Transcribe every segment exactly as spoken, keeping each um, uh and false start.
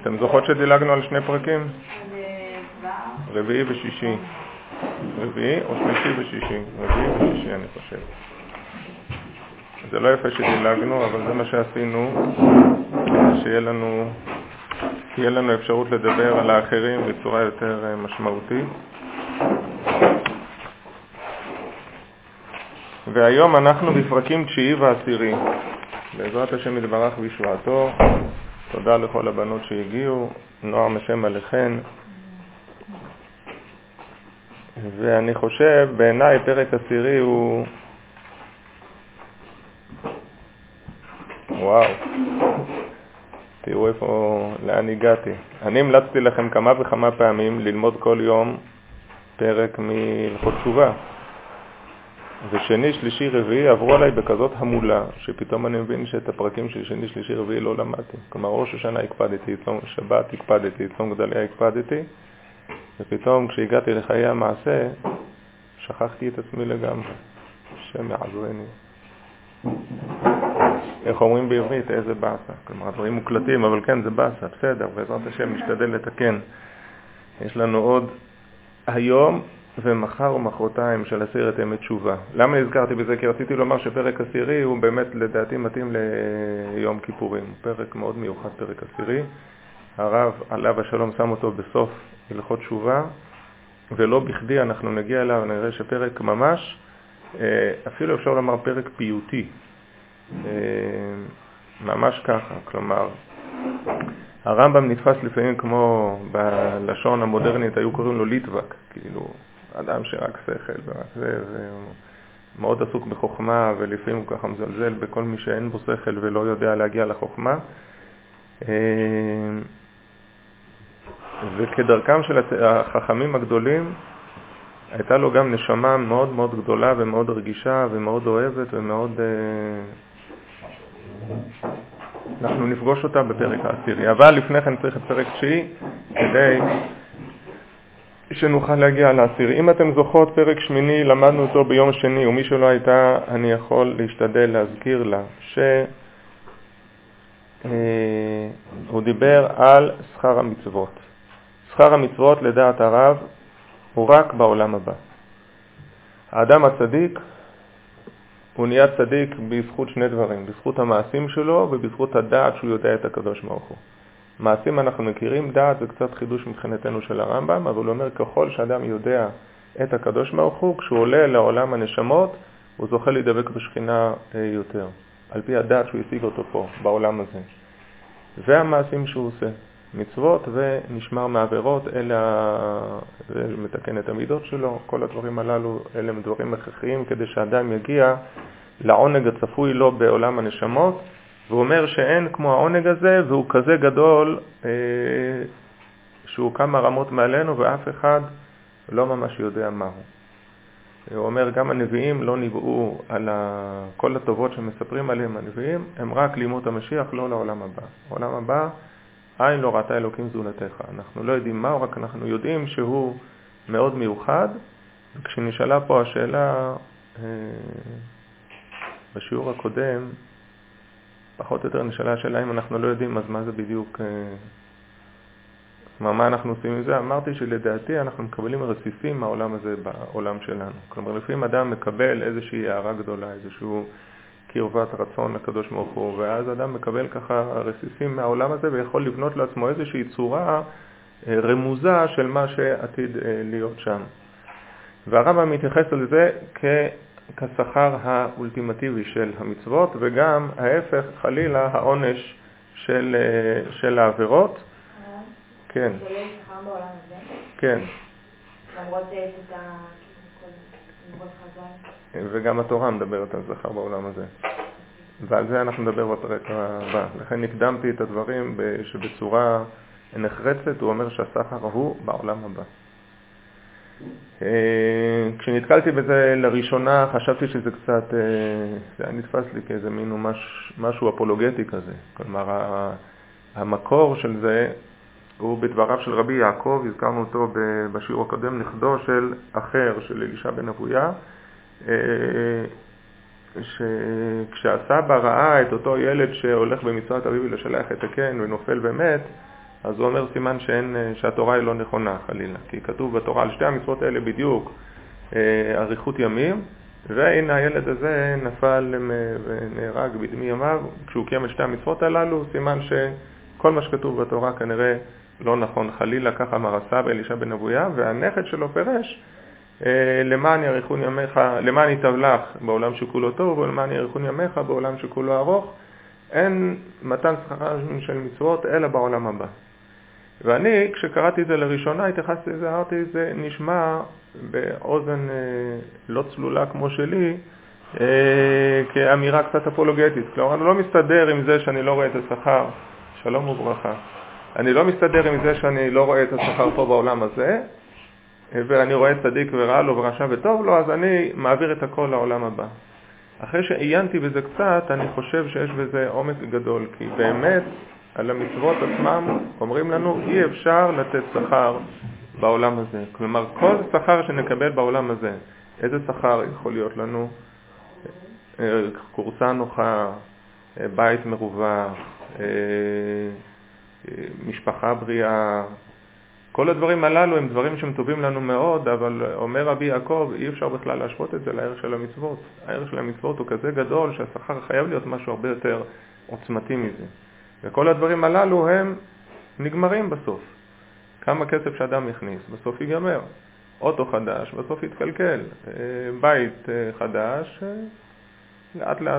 אתם זוכרות שדילגנו על שני פרקים? רביעי ושישי. רביעי או שלישי ושישי? רביעי ושישי אני חושב. זה לא יפה שדילגנו, אבל זה מה שעשינו, שיהיה לנו, שיהיה לנו אפשרות לדבר על האחרים בצורה יותר משמעותית. והיום אנחנו בפרקים תשיעי ועשירי. בעזרת השם יתברך וישועתו, תודה לכל הבנות שהגיעו, נועם השם עליכן. ואני חושב, בעיניי פרק עשירי הוא... וואו, תראו איפה, לאן הגעתי. אני המלצתי לכם כמה וכמה פעמים ללמוד כל יום פרק מלכות תשובה. ושני, שלישי, רביעי עברו עליי בכזאת המולה, שפתאום אני מבין שאת הפרקים של שני, שלישי, רביעי לא למדתי. כלומר, ראש השנה הקפדתי, צום שבת הקפדתי, צום גדליה הקפדתי, ופתאום כשהגעתי לחיי המעשה, שכחתי את עצמי לגמרי. השם יעזרני. איך אומרים בעברית? איזה באסה. כלומר, הדברים מוקלטים, אבל כן, זה באסה. בסדר, בעזרת השם נשתדל לתקן. יש לנו עוד היום ומחר ומחרתיים של עשרת ימי תשובה. למה נזכרתי בזה? כי רציתי לומר שפרק עשירי הוא באמת לדעתי מתאים ליום כיפורים. פרק מאוד מיוחד, פרק עשירי. הרב עליו השלום שם אותו בסוף הלכות תשובה, ולא בכדי אנחנו נגיע אליו, נראה שפרק ממש, אפילו אפשר לומר פרק פיוטי. ממש ככה, כלומר, הרמב"ם נתפס לפעמים כמו בלשון המודרנית, היו קוראים לו ליטבק, כאילו, אדם שרק שכל ורק זה, ומאוד עסוק בחוכמה, ולפעמים הוא ככה מזלזל בכל מי שאין בו שכל ולא יודע להגיע לחוכמה. וכדרכם של החכמים הגדולים, הייתה לו גם נשמה מאוד מאוד גדולה ומאוד רגישה ומאוד אוהבת ומאוד... אנחנו נפגוש אותה בפרק העשירי. אבל לפני כן צריך את פרק תשיעי כדי שנוכל להגיע לעשירי. אם אתם זוכרות, פרק שמיני למדנו אותו ביום שני, ומי שלא הייתה, אני יכול להשתדל להזכיר לה שהוא דיבר על שכר המצוות. שכר המצוות לדעת הרב הוא רק בעולם הבא. האדם הצדיק הוא נהיה צדיק בזכות שני דברים, בזכות המעשים שלו ובזכות הדעת שהוא יודע את הקדוש ברוך הוא. מעשים אנחנו מכירים, דעת זה קצת חידוש מבחינתנו של הרמב"ם, אבל הוא אומר ככל שאדם יודע את הקדוש ברוך הוא, כשהוא עולה לעולם הנשמות, הוא זוכה להידבק בשכינה יותר, על פי הדעת שהוא השיג אותו פה, בעולם הזה. והמעשים שהוא עושה, מצוות ונשמר מעבירות, אלה מתקן את המידות שלו, כל הדברים הללו, אלה הם דברים הכרחיים כדי שאדם יגיע לעונג הצפוי לו בעולם הנשמות, והוא אומר שאין כמו העונג הזה, והוא כזה גדול אה, שהוא כמה רמות מעלינו ואף אחד לא ממש יודע מהו. הוא אומר גם הנביאים לא ניבאו על כל הטובות שמספרים עליהם הנביאים, הם רק לימות המשיח, לא לעולם הבא. העולם הבא, עין לא ראתה אלוקים זולתך. אנחנו לא יודעים מהו, רק אנחנו יודעים שהוא מאוד מיוחד. וכשנשאלה פה השאלה אה, בשיעור הקודם, פחות או יותר נשאלה השאלה אם אנחנו לא יודעים, אז מה זה בדיוק, מה, מה אנחנו עושים עם זה? אמרתי שלדעתי אנחנו מקבלים רסיסים מהעולם הזה בעולם שלנו. כלומר, לפעמים אדם מקבל איזושהי הערה גדולה, איזשהו קרבת רצון לקדוש ברוך הוא, ואז אדם מקבל ככה רסיסים מהעולם הזה ויכול לבנות לעצמו איזושהי צורה רמוזה של מה שעתיד להיות שם. והרמב"ם מתייחס על זה כ... כשכר האולטימטיבי של המצוות, וגם ההפך חלילה העונש של, של העבירות. כן. זה לא שכר בעולם הזה? כן. למרות שיש את המרות חז"ל. וגם התורה מדברת על שכר בעולם הזה. ועל זה אנחנו נדבר בפרק הבא. לכן נקדמתי את הדברים שבצורה נחרצת, הוא אומר שהשכר הוא בעולם הבא. כשנתקלתי בזה לראשונה חשבתי שזה קצת, זה היה נתפס לי כאיזה מין משהו אפולוגטי כזה. כלומר, המקור של זה הוא בדבריו של רבי יעקב, הזכרנו אותו בשיעור הקודם, נכדו של אחר, של אלישע בן אבויה, שכשהסבא ראה את אותו ילד שהולך במצוות אביו לשלח את הקן ונופל ומת, אז הוא אומר סימן שאין, שהתורה היא לא נכונה חלילה, כי כתוב בתורה על שתי המצוות האלה בדיוק אריכות ימים, והנה הילד הזה נפל ונהרג בדמי ימיו כשהוא קיים את שתי המצוות הללו, סימן שכל מה שכתוב בתורה כנראה לא נכון חלילה, ככה אמר הסבא אלישע בן אבויה, והנכד שלו פירש למען יאריכון ימיך, למען ייטב לך בעולם שכולו טוב, ולמען יאריכון ימיך בעולם שכולו ארוך. אין מתן שכר של מצוות אלא בעולם הבא. ואני, כשקראתי את זה לראשונה, התייחסתי לזה, אמרתי, זה נשמע באוזן אה, לא צלולה כמו שלי, אה, כאמירה קצת אפולוגטית. כלומר, אני לא מסתדר עם זה שאני לא רואה את השכר, שלום וברכה. אני לא מסתדר עם זה שאני לא רואה את השכר פה בעולם הזה, ואני רואה צדיק ורע לו ורשע וטוב לו, אז אני מעביר את הכל לעולם הבא. אחרי שעיינתי בזה קצת, אני חושב שיש בזה עומק גדול, כי באמת על המצוות עצמם אומרים לנו, אי אפשר לתת שכר בעולם הזה. כלומר, כל שכר שנקבל בעולם הזה, איזה שכר יכול להיות לנו? קורסה נוחה, בית מרווח, משפחה בריאה, כל הדברים הללו הם דברים שהם טובים לנו מאוד, אבל אומר רבי יעקב, אי אפשר בכלל להשוות את זה לערך של המצוות. הערך של המצוות הוא כזה גדול שהשכר חייב להיות משהו הרבה יותר עוצמתי מזה. וכל הדברים הללו הם נגמרים בסוף. כמה כסף שאדם יכניס, בסוף ייגמר. אוטו חדש, בסוף יתקלקל. בית חדש, לאט לאט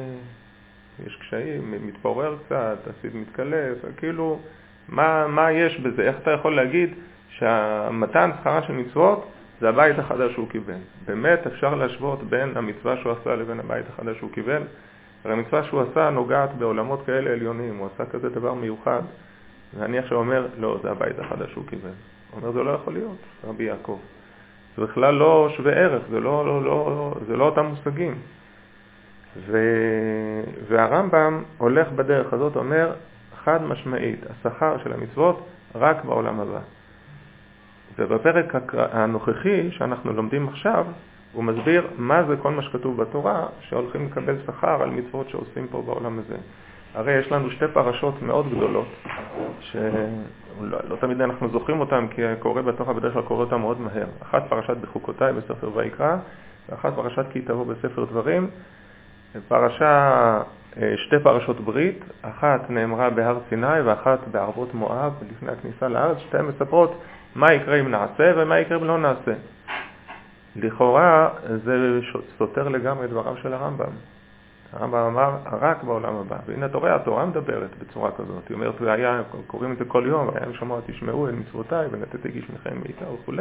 יש קשיים, מתפורר קצת, הסיד מתקלף, כאילו מה, מה יש בזה? איך אתה יכול להגיד שהמתן שכרה של מצוות זה הבית החדש שהוא קיבל? באמת אפשר להשוות בין המצווה שהוא עשה לבין הבית החדש שהוא קיבל? הרי המצווה שהוא עשה נוגעת בעולמות כאלה עליונים, הוא עשה כזה דבר מיוחד, ואני עכשיו אומר, לא, זה הבית החדש שהוא קיבל. הוא אומר, זה לא יכול להיות, רבי יעקב. זה בכלל לא שווה ערך, זה לא, לא, לא, זה לא אותם מושגים. ו... והרמב"ם הולך בדרך הזאת, אומר, חד משמעית, השכר של המצוות רק בעולם הבא. ובפרק הנוכחי שאנחנו לומדים עכשיו, הוא מסביר מה זה כל מה שכתוב בתורה, שהולכים לקבל שכר על מצוות שעושים פה בעולם הזה. הרי יש לנו שתי פרשות מאוד גדולות, שלא לא תמיד אנחנו זוכרים אותן, כי קורא בתורה בדרך כלל קורא אותן מאוד מהר. אחת פרשת בחוקותיי בספר ויקרא, ואחת פרשת כי תבוא בספר דברים. פרשה, שתי פרשות ברית, אחת נאמרה בהר סיני ואחת בערבות מואב לפני הכניסה לארץ, שתיהן מספרות מה יקרה אם נעשה ומה יקרה אם לא נעשה. לכאורה זה סותר לגמרי דבריו של הרמב"ם. הרמב"ם אמר רק בעולם הבא, והנה התורה, התורה מדברת בצורה כזאת, היא אומרת, והיה, קוראים את זה כל יום, והיה שמוע תשמעו אל מצוותיי ונתתי איש מכם בעיקר וכו'.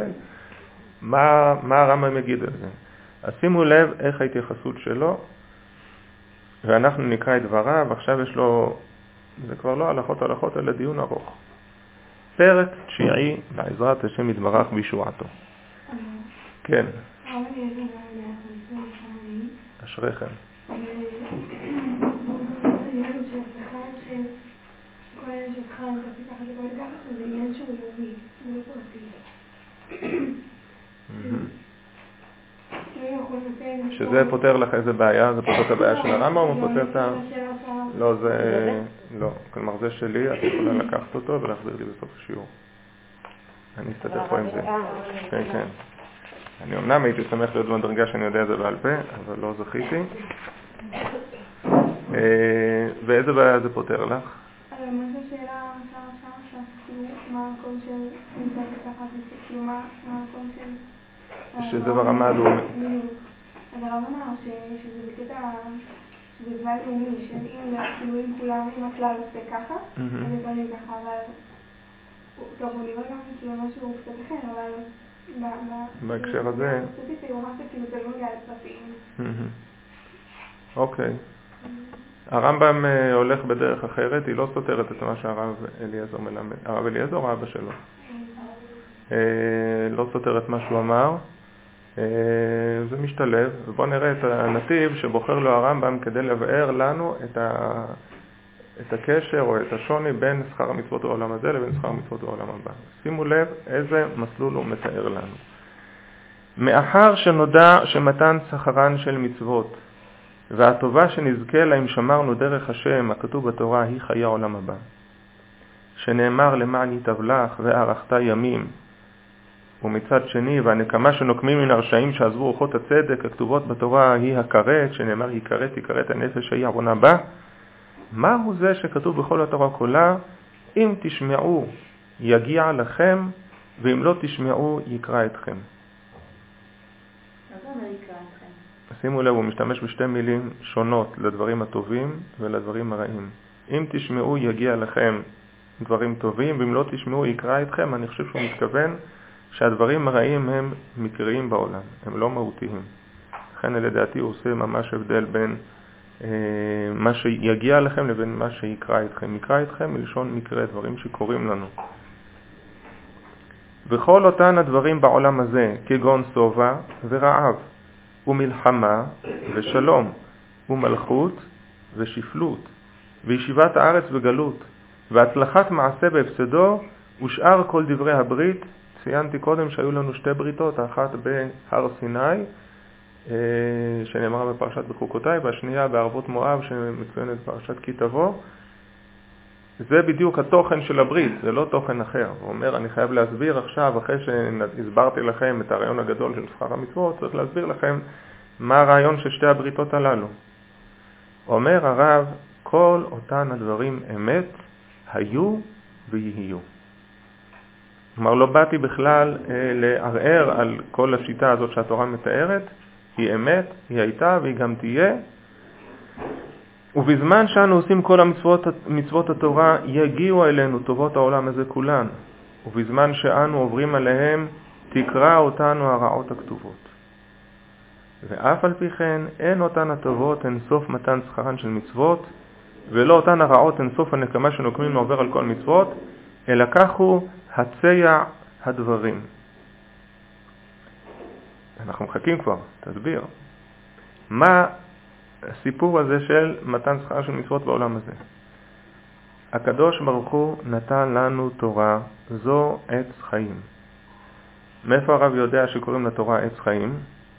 מה, מה הרמב"ם יגיד על זה? אז שימו לב איך ההתייחסות שלו, ואנחנו נקרא את דבריו, ועכשיו יש לו, זה כבר לא הלכות הלכות, אלא דיון ארוך. פרק תשיעי, בעזרת השם יתברך בישועתו. כן. אשריכם. שזה פותר לך איזה בעיה, זה פותר את הבעיה של הרמב"ם או פותר את ה... לא, זה... לא, כלומר זה שלי, את יכולה לקחת אותו ולהחזיר לי בסוף השיעור. אני אסתדר פה עם זה. כן, כן. אני אמנם הייתי שמח להיות במדרגה שאני יודע את זה בעל פה, אבל לא זכיתי. ואיזה בעיה זה פותר לך? מה זו שאלה שער שער שער, מה המקום של נמצא בתחת, כאילו מה המקום של... שזה ברמה הלאומית. אז הרב אמר שזה בקטע, שזה דבר לאומי, שאם אם כולם, אם הכלל עושה ככה, אז זה בנים ככה, אבל... טוב, הוא נראה גם כאילו משהו קצת אחר, אבל... בהקשר הזה... ספציפי, הוא אמר שכאילו זה לא נוגע לפרטים. אוקיי. הרמב"ם הולך בדרך אחרת, היא לא סותרת את מה שהרב אליעזר מלמד. הרב אליעזר או אבא שלו? לא סותרת מה שהוא אמר. זה משתלב, ובואו נראה את הנתיב שבוחר לו הרמב"ם כדי לבאר לנו את, ה... את הקשר או את השוני בין שכר המצוות בעולם הזה לבין שכר המצוות בעולם הבא. שימו לב איזה מסלול הוא מתאר לנו. מאחר שנודע שמתן שכרן של מצוות והטובה שנזכה לה אם שמרנו דרך השם הכתוב בתורה היא חיי העולם הבא. שנאמר למען יתבלך וערכת ימים, ומצד שני והנקמה שנוקמים מן הרשעים שעזבו רוחות הצדק הכתובות בתורה היא הכרת, שנאמר יכרת יכרת הנפש ההיא עוונה בה. מהו זה שכתוב בכל התורה כולה? אם תשמעו יגיע לכם, ואם לא תשמעו יקרא אתכם. מה זה אומר יקרא אתכם? שימו לב, הוא משתמש בשתי מילים שונות לדברים הטובים ולדברים הרעים. אם תשמעו יגיע לכם דברים טובים, ואם לא תשמעו יקרא אתכם. אני חושב שהוא מתכוון שהדברים הרעים הם מקריים בעולם, הם לא מהותיים. לכן לדעתי הוא עושה ממש הבדל בין אה, מה שיגיע לכם לבין מה שיקרא אתכם. יקרא אתכם מלשון מקרה, דברים שקורים לנו. וכל אותן הדברים בעולם הזה, כגון סובה ורעב, ומלחמה ושלום, ומלכות ושפלות, וישיבת הארץ וגלות, והצלחת מעשה בהפסדו, ושאר כל דברי הברית. ציינתי קודם שהיו לנו שתי בריתות, האחת בהר סיני, שנאמרה בפרשת בחוקותיי, והשנייה בערבות מואב שמצוינת בפרשת כי תבוא. זה בדיוק התוכן של הברית, זה לא תוכן אחר. הוא אומר, אני חייב להסביר עכשיו, אחרי שהסברתי לכם את הרעיון הגדול של שכר המצוות, צריך להסביר לכם מה הרעיון של שתי הבריתות הללו. אומר הרב, כל אותן הדברים אמת היו ויהיו. כלומר, לא באתי בכלל אה, לערער על כל השיטה הזאת שהתורה מתארת, היא אמת, היא הייתה והיא גם תהיה. ובזמן שאנו עושים כל המצוות, מצוות התורה, יגיעו אלינו טובות העולם הזה כולן. ובזמן שאנו עוברים עליהם, תקרא אותנו הרעות הכתובות. ואף על פי כן, אין אותן הטובות הן סוף מתן שכרן של מצוות, ולא אותן הרעות הן סוף הנקמה שנוקמים לעובר על כל מצוות, אלא כך הוא הצע הדברים. אנחנו מחכים כבר, תסביר. מה הסיפור הזה של מתן שכר של מצוות בעולם הזה? הקדוש ברוך הוא נתן לנו תורה, זו עץ חיים. מאיפה הרב יודע שקוראים לתורה עץ חיים?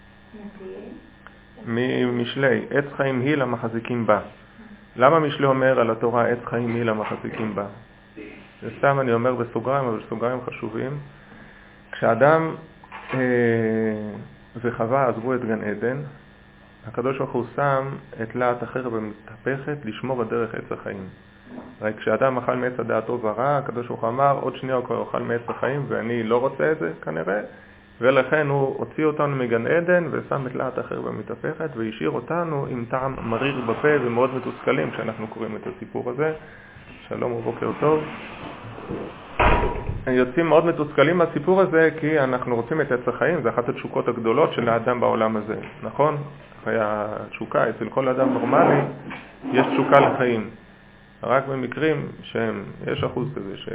ממשלי, עץ חיים היא למחזיקים בה. למה משלי אומר על התורה עץ חיים היא למחזיקים בה? זה סתם אני אומר בסוגריים, אבל סוגריים חשובים. כשאדם אה, וחווה עזבו את גן עדן, הקדוש ברוך הוא שם את להט החרב המתהפכת לשמור את דרך עץ החיים. רק כשאדם אכל מעץ הדעת טוב ורע, הקדוש ברוך הוא אמר, עוד שנייה הוא כבר אוכל מעץ החיים ואני לא רוצה את זה כנראה, ולכן הוא הוציא אותנו מגן עדן ושם את להט החרב המתהפכת והשאיר אותנו עם טעם מריר בפה ומאוד מתוסכלים כשאנחנו קוראים את הסיפור הזה. שלום ובוקר טוב. יוצאים מאוד מתוסכלים מהסיפור הזה כי אנחנו רוצים את עץ החיים, זה אחת התשוקות הגדולות של האדם בעולם הזה, נכון? אחרי התשוקה, אצל כל אדם נורמלי יש תשוקה לחיים. רק במקרים שיש אחוז כזה ש...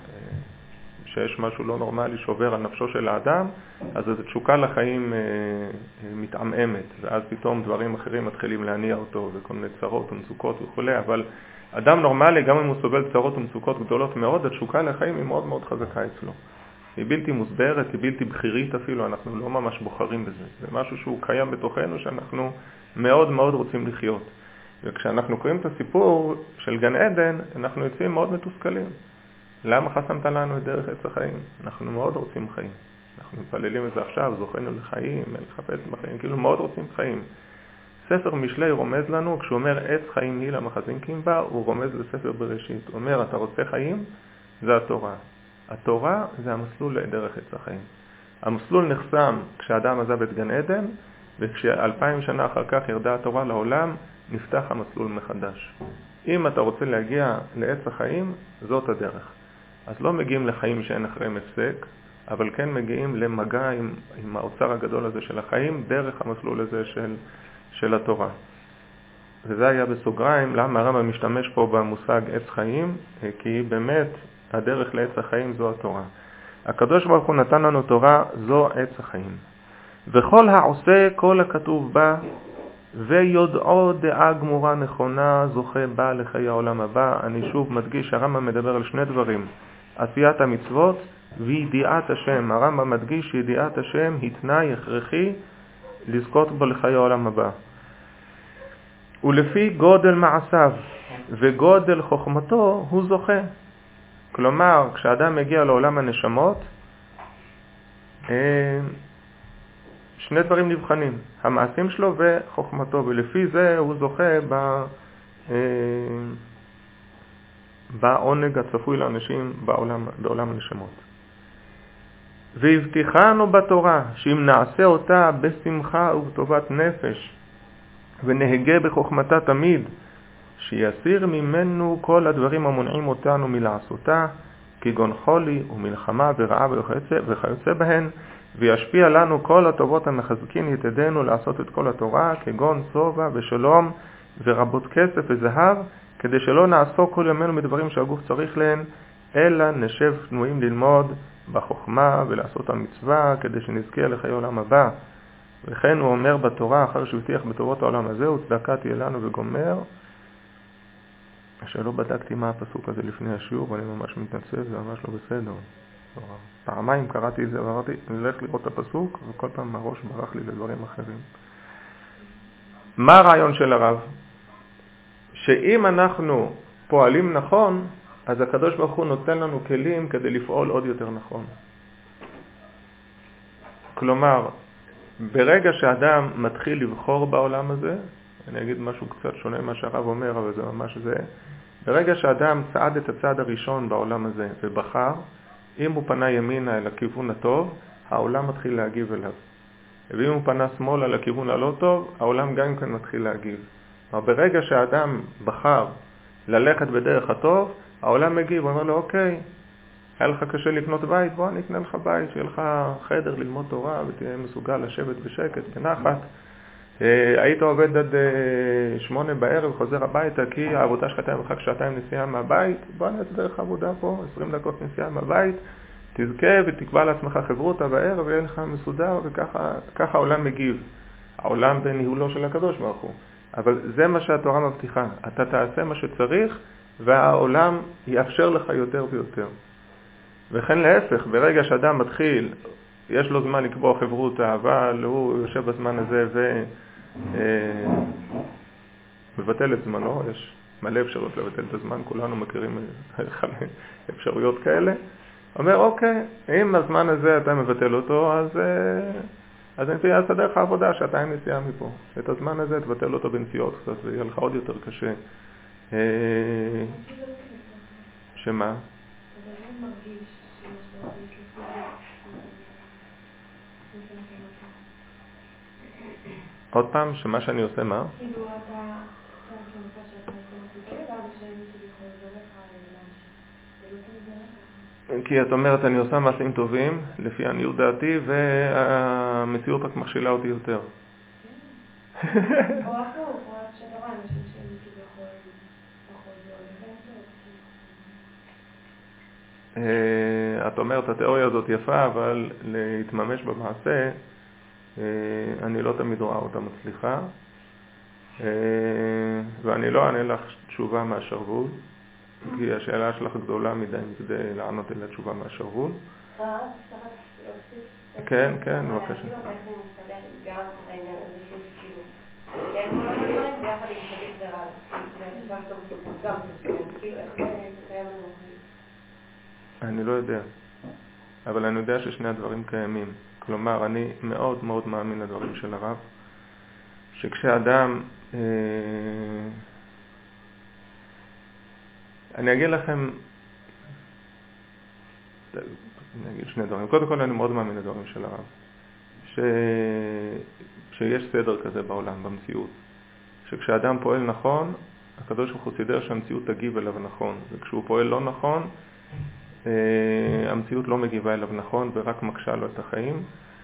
שיש משהו לא נורמלי שעובר על נפשו של האדם, אז זו תשוקה לחיים מתעממת, ואז פתאום דברים אחרים מתחילים להניע אותו, וכל מיני צרות ומצוקות וכו'. אבל אדם נורמלי, גם אם הוא סובל צרות ומצוקות גדולות מאוד, התשוקה לחיים היא מאוד מאוד חזקה אצלו. היא בלתי מוסברת, היא בלתי בחירית אפילו, אנחנו לא ממש בוחרים בזה. זה משהו שהוא קיים בתוכנו שאנחנו מאוד מאוד רוצים לחיות. וכשאנחנו קוראים את הסיפור של גן עדן, אנחנו יוצאים מאוד מתוסכלים. למה חסמת לנו את דרך עץ החיים? אנחנו מאוד רוצים חיים. אנחנו מפללים את זה עכשיו, זוכנו לחיים, לחפש בחיים, כאילו מאוד רוצים חיים. ספר משלי רומז לנו, כשהוא אומר עץ חיים היא למחזיקים בה, הוא רומז לספר בראשית. הוא אומר, אתה רוצה חיים? זה התורה. התורה זה המסלול לדרך עץ החיים. המסלול נחסם כשאדם עזב את גן עדן, וכשאלפיים שנה אחר כך ירדה התורה לעולם, נפתח המסלול מחדש. אם אתה רוצה להגיע לעץ החיים, זאת הדרך. אז לא מגיעים לחיים שאין אחריהם הפסק, אבל כן מגיעים למגע עם, עם האוצר הגדול הזה של החיים, דרך המסלול הזה של, של התורה. וזה היה בסוגריים, למה הרמב"ם משתמש פה במושג עץ חיים, כי באמת הדרך לעץ החיים זו התורה. הקדוש ברוך הוא נתן לנו תורה, זו עץ החיים. וכל העושה כל הכתוב בה, ויודעו דעה גמורה נכונה, זוכה בה לחיי העולם הבא. אני שוב מדגיש, הרמב"ם מדבר על שני דברים, עשיית המצוות וידיעת השם. הרמב"ם מדגיש שידיעת השם היא תנאי הכרחי לזכות בו לחיי העולם הבא. ולפי גודל מעשיו וגודל חוכמתו הוא זוכה. כלומר, כשאדם מגיע לעולם הנשמות, שני דברים נבחנים, המעשים שלו וחוכמתו, ולפי זה הוא זוכה ב... בעונג הצפוי לאנשים בעולם, בעולם הנשמות. והבטיחנו בתורה שאם נעשה אותה בשמחה ובטובת נפש ונהגה בחוכמתה תמיד, שיסיר ממנו כל הדברים המונעים אותנו מלעשותה, כגון חולי ומלחמה ורעה וכיוצא, וכיוצא בהן, וישפיע לנו כל הטובות המחזקין יתדנו לעשות את כל התורה, כגון סובה ושלום ורבות כסף וזהב, כדי שלא נעסוק כל ימינו מדברים שהגוף צריך להן, אלא נשב תנועים ללמוד בחוכמה ולעשות המצווה, כדי שנזכה לחיי עולם הבא. וכן הוא אומר בתורה, אחר שהבטיח בטובות העולם הזה, וצדקה תהיה לנו וגומר. שלא בדקתי מה הפסוק הזה לפני השיעור, ואני ממש מתנצל, זה ממש לא בסדר. פעמיים קראתי את זה ואמרתי, אני הולך לראות את הפסוק, וכל פעם הראש ברח לי לדברים אחרים. מה הרעיון של הרב? שאם אנחנו פועלים נכון, אז הקדוש ברוך הוא נותן לנו כלים כדי לפעול עוד יותר נכון. כלומר, ברגע שאדם מתחיל לבחור בעולם הזה, אני אגיד משהו קצת שונה מה שהרב אומר, אבל זה ממש זה, ברגע שאדם צעד את הצעד הראשון בעולם הזה ובחר, אם הוא פנה ימינה אל הכיוון הטוב, העולם מתחיל להגיב אליו. ואם הוא פנה שמאלה לכיוון הלא טוב, העולם גם כן מתחיל להגיב. אבל ברגע שהאדם בחר ללכת בדרך הטוב, העולם מגיב, הוא אומר לו, אוקיי, היה לך קשה לקנות בית, בוא אני אקנה לך בית, שיהיה לך חדר ללמוד תורה ותהיה מסוגל לשבת בשקט, בנחת. היית עובד עד שמונה בערב, חוזר הביתה, כי העבודה שלך תהיה מרחק שעתיים נסיעה מהבית, בוא נעשה דרך עבודה פה, עשרים דקות נסיעה מהבית, תזכה ותקבע לעצמך חברותה בערב, ויהיה לך מסודר, וככה העולם מגיב. העולם בניהולו של הקדוש ברוך הוא. אבל זה מה שהתורה מבטיחה. אתה תעשה מה שצריך, והעולם יאפשר לך יותר ויותר. וכן להפך, ברגע שאדם מתחיל, יש לו זמן לקבוע חברותה, אבל הוא יושב בזמן הזה ומבטל את זמנו, יש מלא אפשרויות לבטל את הזמן, כולנו מכירים אפשרויות כאלה. אומר, אוקיי, אם הזמן הזה אתה מבטל אותו, אז, אז אני תהיה דרך העבודה, שעתיים נסיעה מפה. את הזמן הזה תבטל אותו בנסיעות קצת, ויהיה לך עוד יותר קשה. שמה? עוד פעם, שמה שאני עושה מה? כאילו אתה כמובן שאתה מסוגל, ואז שמישהו יכול לדבר לך. כי את אומרת, אני עושה מעשים טובים, לפי עניות דעתי, והמציאות רק מכשילה אותי יותר. או הפוך, או שאתה רואה אנשים שהם כביכול פחות לא. את אומרת, התיאוריה הזאת יפה, אבל להתממש במעשה, אני לא תמיד רואה אותה מצליחה, ואני לא אענה לך תשובה מהשרוול, כי השאלה שלך גדולה מדי כדי לענות אליה תשובה מהשרוול. כן, כן, בבקשה. אני לא יודע, אבל אני יודע ששני הדברים קיימים. כלומר, אני מאוד מאוד מאמין לדברים של הרב, שכשאדם, אה, אני אגיד לכם, אני אגיד שני דברים. קודם כל, אני מאוד מאמין לדברים של הרב, ש, שיש סדר כזה בעולם, במציאות, שכשאדם פועל נכון, הקדוש ברוך הוא סידר שהמציאות תגיב אליו נכון, וכשהוא פועל לא נכון, המציאות לא מגיבה אליו נכון ורק מקשה לו את החיים.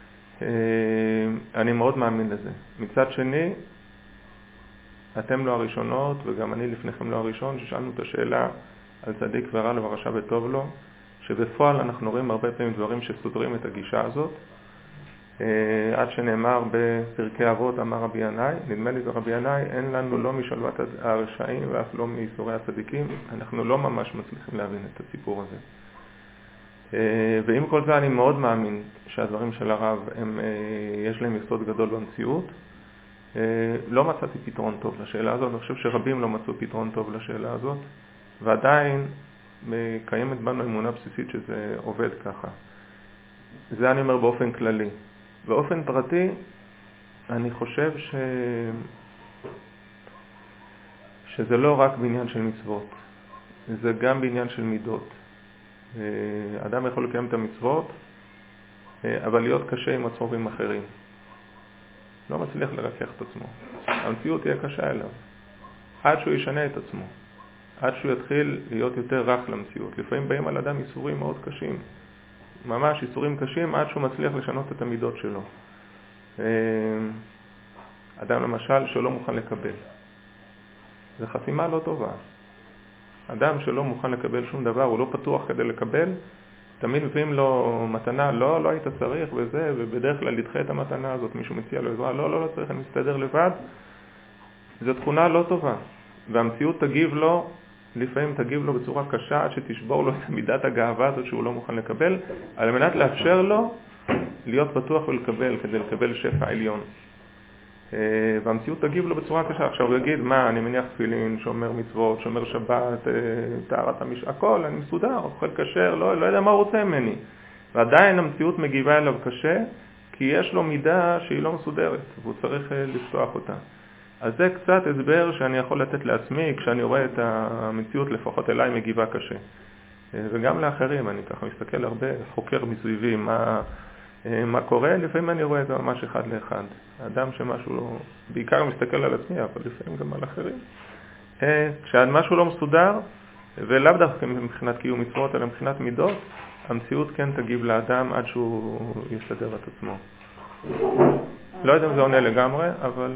אני מאוד מאמין לזה. מצד שני, אתם לא הראשונות וגם אני לפניכם לא הראשון ששאלנו את השאלה על צדיק ורע לו ורשע וטוב לו, שבפועל אנחנו רואים הרבה פעמים דברים שסודרים את הגישה הזאת, עד שנאמר בפרקי אבות, אמר רבי ינאי, נדמה לי ברבי ינאי, אין לנו לא משלוות הרשעים ואף לא מייסורי הצדיקים, אנחנו לא ממש מצליחים להבין את הסיפור הזה. ועם כל זה אני מאוד מאמין שהדברים של הרב הם, יש להם יסוד גדול במציאות. לא מצאתי פתרון טוב לשאלה הזאת, אני חושב שרבים לא מצאו פתרון טוב לשאלה הזאת, ועדיין קיימת בנו אמונה בסיסית שזה עובד ככה. זה אני אומר באופן כללי. באופן פרטי, אני חושב ש... שזה לא רק בעניין של מצוות, זה גם בעניין של מידות. אדם יכול לקיים את המצוות, אבל להיות קשה עם עצמו ועם אחרים. לא מצליח לרכך את עצמו. המציאות תהיה קשה אליו. עד שהוא ישנה את עצמו. עד שהוא יתחיל להיות יותר רך למציאות. לפעמים באים על אדם איסורים מאוד קשים. ממש איסורים קשים עד שהוא מצליח לשנות את המידות שלו. אדם למשל שלא מוכן לקבל. זו חסימה לא טובה. אדם שלא מוכן לקבל שום דבר, הוא לא פתוח כדי לקבל, תמיד מביאים לו מתנה, לא, לא היית צריך וזה, ובדרך כלל לדחה את המתנה הזאת, מישהו מציע לו עזרה, לא, לא, לא צריך, אני מסתדר לבד. זו תכונה לא טובה. והמציאות תגיב לו, לפעמים תגיב לו בצורה קשה, עד שתשבור לו את מידת הגאווה הזאת שהוא לא מוכן לקבל, על מנת לאפשר לו להיות פתוח ולקבל, כדי לקבל שפע עליון. והמציאות תגיב לו בצורה קשה. עכשיו הוא יגיד, מה, אני מניח תפילין, שומר מצוות, שומר שבת, טהרת המשפחה, הכל, אני מסודר, אוכל כשר, לא, לא יודע מה הוא רוצה ממני. ועדיין המציאות מגיבה אליו קשה, כי יש לו מידה שהיא לא מסודרת, והוא צריך לפתוח אותה. אז זה קצת הסבר שאני יכול לתת לעצמי, כשאני רואה את המציאות לפחות אליי מגיבה קשה. וגם לאחרים, אני ככה מסתכל הרבה, חוקר מסביבי, מה... מה קורה, לפעמים אני רואה את זה ממש אחד לאחד. האדם שמשהו לא... בעיקר מסתכל על עצמי, אבל לפעמים גם על אחרים. כשמשהו לא מסודר, ולאו דווקא מבחינת קיום מצוות, אלא מבחינת מידות, המציאות כן תגיב לאדם עד שהוא יסדר את עצמו. לא יודע אם זה עונה לגמרי, אבל...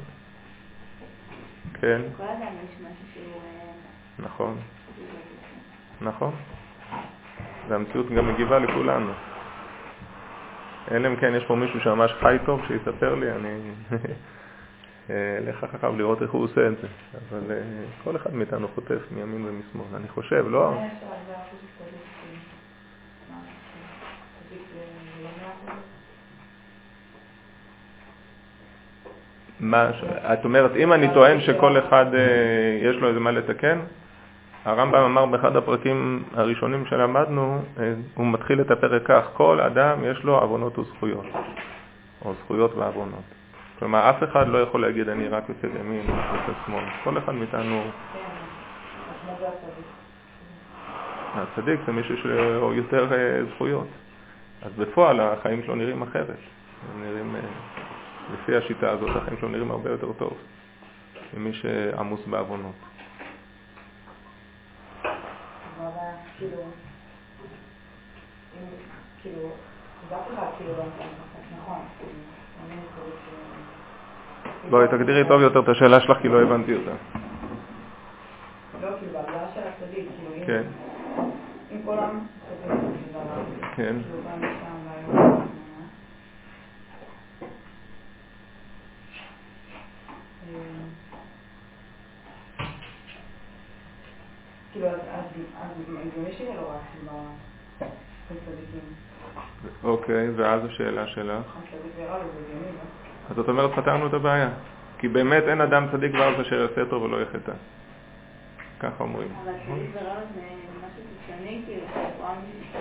כן. כל אדם יש משהו שהוא... נכון. נכון. והמציאות גם מגיבה לכולנו. אלא אם כן יש פה מישהו שממש חי טוב שיספר לי, אני לך חכם לראות איך הוא עושה את זה. אבל כל אחד מאיתנו חוטף מימין ומשמאל, אני חושב, לא? מה, את אומרת, אם אני טוען שכל אחד יש לו איזה מה לתקן, הרמב"ם אמר באחד הפרקים הראשונים שלמדנו, הוא מתחיל את הפרק כך, כל אדם יש לו עוונות וזכויות, או זכויות ועוונות. כלומר, אף אחד לא יכול להגיד אני רק יוצא ימין, יוצא שמאל. כל אחד מאיתנו... הצדיק זה מישהו שהוא יותר זכויות. אז בפועל החיים שלו נראים אחרת. הם נראים, לפי השיטה הזאת, החיים שלו נראים הרבה יותר טוב, ממי שעמוס בעוונות. כאילו, כאילו, זה אף אחד כאילו לא נכון. בואי, תגדירי טוב יותר את השאלה שלך, כי לא הבנתי אותה. לא, כאילו, בהגדרה של הצדיק, כאילו, כן. אם כל העם צדיק, כן. כאילו, גם שם, והיום, כאילו, אז הגיוני שיהיה לו רק בצדיקים. אוקיי, ואז השאלה שלך? הצדיק ורע לו, זה הגיוני, לא? אז זאת אומרת, פתרנו את הבעיה. כי באמת אין אדם צדיק ורע אשר יעשה טוב ולא יחטא. ככה אומרים. אבל צדיק ורע זה משהו קיצוני, כאילו, שפעם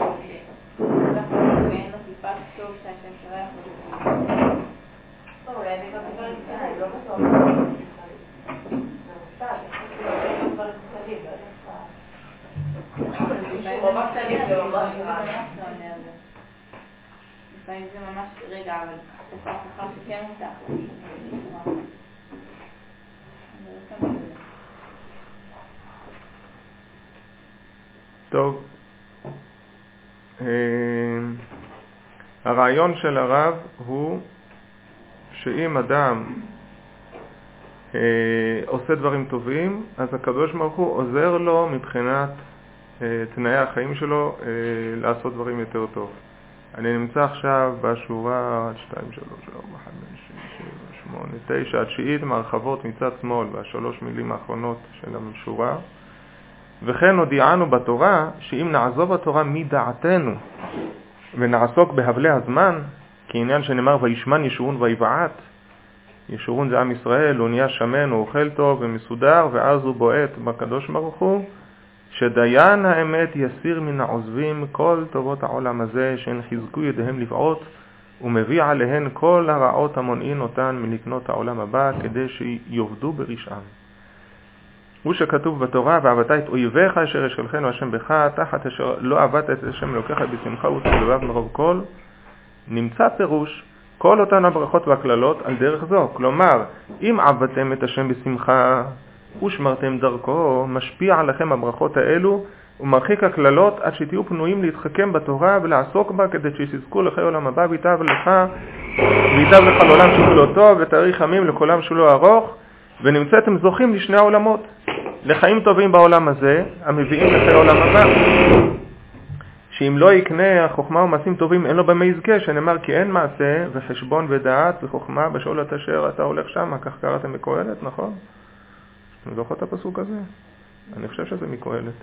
מישהו שאין לו טיפה טוב שהשם שלא יכול להיות. טוב, אולי זה גם דבר קטן, לא בסוף. זה מוסד, זה לא דבר צדיק, לא יודע. לפעמים זה ממש רגע, אבל תקופה אחר שכן מותח. טוב, הרעיון של הרב הוא שאם אדם עושה דברים טובים, אז הקדוש ברוך הוא עוזר לו מבחינת תנאי החיים שלו לעשות דברים יותר טוב. אני נמצא עכשיו בשורה שתיים, שלוש, ארבע, חמש, שש, שבע, שמונה, תשע, התשיעית מהרחבות מצד שמאל, והשלוש מילים האחרונות של השורה. וכן הודיענו בתורה שאם נעזוב התורה מדעתנו ונעסוק בהבלי הזמן, כעניין שנאמר וישמן ישורון ויבעט, ישורון זה עם ישראל, הוא נהיה שמן, הוא אוכל טוב ומסודר, ואז הוא בועט בקדוש ברוך הוא, שדיין האמת יסיר מן העוזבים כל טובות העולם הזה, שהן חיזקו ידיהם לפעוט, ומביא עליהן כל הרעות המונעין אותן מלקנות העולם הבא, כדי שיובדו ברשעם. הוא שכתוב בתורה, ועבדת את אויביך אשר ישלחנו השם בך, תחת אשר לא עבדת את השם אלוקיך בשמחה ותחלוביו מרוב כל, נמצא פירוש כל אותן הברכות והכללות על דרך זו. כלומר, אם עבדתם את השם בשמחה ושמרתם דרכו, משפיע עליכם הברכות האלו ומרחיק הכללות עד שתהיו פנויים להתחכם בתורה ולעסוק בה, כדי שיזכו לחיי עולם הבא, ויטב לך ויטב לך לעולם שכולו טוב ותאריך ימים לכולם שלו ארוך, ונמצאתם זוכים לשני העולמות, לחיים טובים בעולם הזה המביאים לחיי עולם הבא, שאם לא יקנה החוכמה ומעשים טובים אין לו במה יזכה, שנאמר כי אין מעשה וחשבון ודעת וחוכמה בשאולת אשר אתה הולך שם. כך קראתם מקהלת, נכון? אתם זוכרות את הפסוק הזה? אני חושב שזה מקהלת.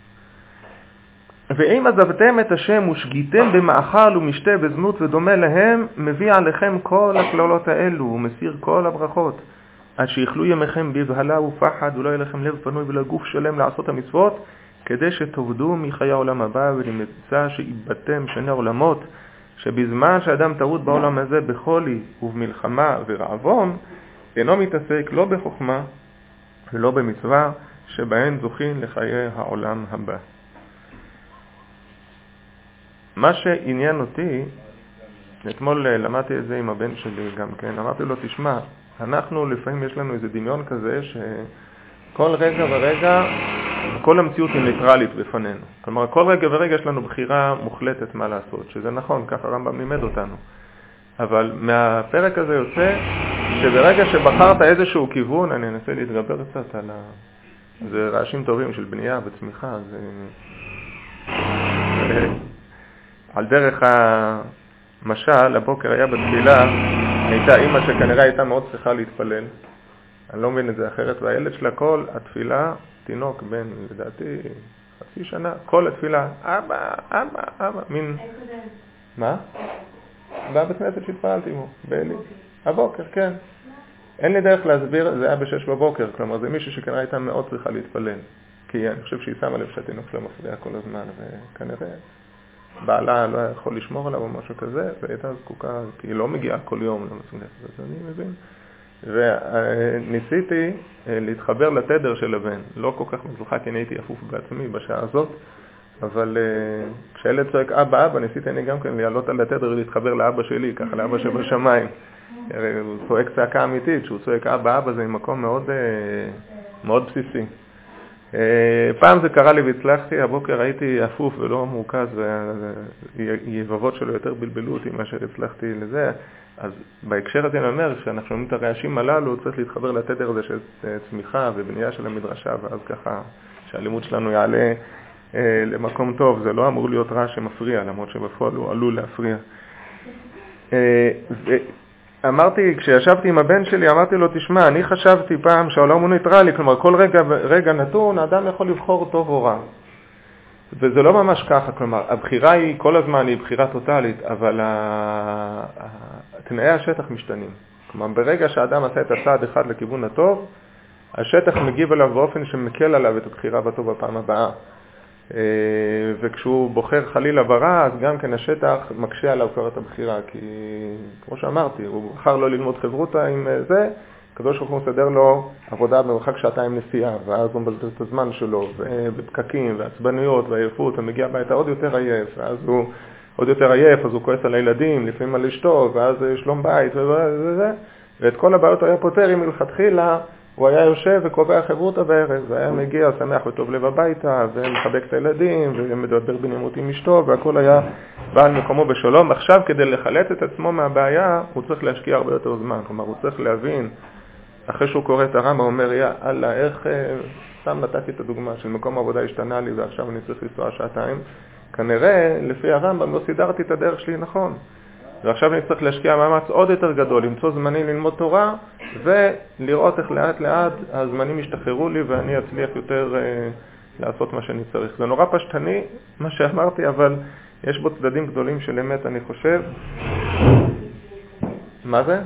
ואם עזבתם את השם ושגיתם במאכל ומשתה וזנות ודומה להם, מביא עליכם כל הכללות האלו ומסיר כל הברכות, עד שיכלו ימיכם בבהלה ופחד, ולא יהיה לכם לב פנוי ולא גוף שלם לעשות המצוות, כדי שתעבדו מחיי העולם הבא, ולמצא שאיבדתם שני עולמות, שבזמן שאדם טרוד בעולם הזה בחולי ובמלחמה ורעבון, אינו מתעסק לא בחוכמה ולא במצווה, שבהן זוכים לחיי העולם הבא. מה שעניין אותי, אתמול למדתי את זה עם הבן שלי גם כן, אמרתי לו, תשמע, אנחנו לפעמים יש לנו איזה דמיון כזה שכל רגע ורגע כל המציאות היא ניטרלית בפנינו. כלומר, כל רגע ורגע יש לנו בחירה מוחלטת מה לעשות, שזה נכון, ככה הרמב"ם לימד אותנו. אבל מהפרק הזה יוצא שברגע שבחרת איזשהו כיוון, אני אנסה להתגבר קצת על ה... זה רעשים טובים של בנייה וצמיחה, זה... על דרך המשל, הבוקר היה בתפילה, הייתה אמא שכנראה הייתה מאוד צריכה להתפלל. אני לא מבין את זה אחרת, והילד שלה כל התפילה, תינוק בן, לדעתי, חצי שנה, כל התפילה, אבא, אבא, אבא, מין... מה? בבית כנסת שהתפעלתי בו, באלי. הבוקר, כן. אין לי דרך להסביר, זה היה בשש בבוקר, כלומר זה מישהו שכנראה הייתה מאוד צריכה להתפלל. כי אני חושב שהיא שמה לב שהתינוק שלה מפריע כל הזמן, וכנראה בעלה לא יכול לשמור עליו או משהו כזה, והייתה זקוקה, כי היא לא מגיעה כל יום למצונף, אז אני מבין. וניסיתי להתחבר לתדר של הבן, לא כל כך מצלחה כי אני הייתי אפוף בעצמי בשעה הזאת, אבל כשהילד צועק אבא אבא, ניסיתי אני גם כן לעלות על התדר ולהתחבר לאבא שלי, ככה לאבא שבשמיים. הוא צועק צעקה אמיתית, שהוא צועק אבא אבא, זה מקום מאוד, מאוד בסיסי. פעם זה קרה לי והצלחתי, הבוקר הייתי אפוף ולא מורכז, והיבבות שלו יותר בלבלו אותי מאשר הצלחתי לזה. אז בהקשר הזה אני אומר שאנחנו שומעים את הרעשים הללו, צריך להתחבר לתדר הזה של צמיחה ובנייה של המדרשה, ואז ככה שהלימוד שלנו יעלה אה, למקום טוב. זה לא אמור להיות רעש שמפריע, למרות שבפועל הוא עלול להפריע. אה, אמרתי, כשישבתי עם הבן שלי, אמרתי לו, תשמע, אני חשבתי פעם שהעולם הוא ניטרלי, כלומר כל רגע, רגע נתון, האדם יכול לבחור טוב או רע. וזה לא ממש ככה, כלומר, הבחירה היא כל הזמן היא בחירה טוטלית, אבל תנאי השטח משתנים. כלומר, ברגע שהאדם עשה את הצעד אחד לכיוון הטוב, השטח מגיב עליו באופן שמקל עליו את הבחירה בטוב בפעם הבאה. וכשהוא בוחר חלילה ברע, אז גם כן השטח מקשה עליו כבר את הבחירה, כי כמו שאמרתי, הוא בחר לא ללמוד חברותה עם זה, הקדוש ברוך הוא מסדר לו עבודה במרחק שעתיים נסיעה, ואז הוא מבזבז את הזמן שלו, ובפקקים ועצבנויות ועייפות, הוא מגיע הביתה עוד יותר עייף, ואז הוא עוד יותר עייף, אז הוא כועס על הילדים, לפעמים על אשתו, ואז שלום בית וזה, ואת כל הבעיות היה פותר אם מלכתחילה, הוא היה יושב וקובע חברותה בערב, והיה מגיע שמח וטוב לב הביתה, ומחבק את הילדים, ומדבר בנעימות עם אשתו, והכל היה בעל מקומו בשלום. עכשיו כדי לחלץ את עצמו מהבעיה, הוא צריך להשקיע הרבה יותר זמן, כלומר הוא צריך להבין, אחרי שהוא קורא את הרמב"ם, הוא אומר, יא אללה, איך, סתם נתתי את הדוגמה של מקום העבודה השתנה לי, ועכשיו אני צריך לנסוע שעתיים, כנראה לפי הרמב"ם לא סידרתי את הדרך שלי נכון. ועכשיו אני צריך להשקיע מאמץ עוד יותר גדול, למצוא זמנים ללמוד תורה, ולראות איך לאט לאט הזמנים ישתחררו לי, ואני אצליח יותר אה, לעשות מה שאני צריך. זה נורא פשטני, מה שאמרתי, אבל יש בו צדדים גדולים של אמת, אני חושב. מה זה?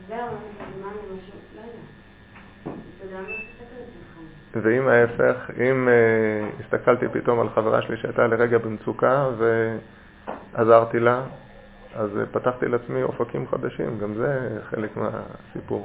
זהו, מה אני משהו, לא יודע. אתה יודע מה תסתכל את זה? ואם ההפך, אם uh, הסתכלתי פתאום על חברה שלי שהייתה לרגע במצוקה ועזרתי לה, אז uh, פתחתי לעצמי אופקים חדשים, גם זה חלק מהסיפור.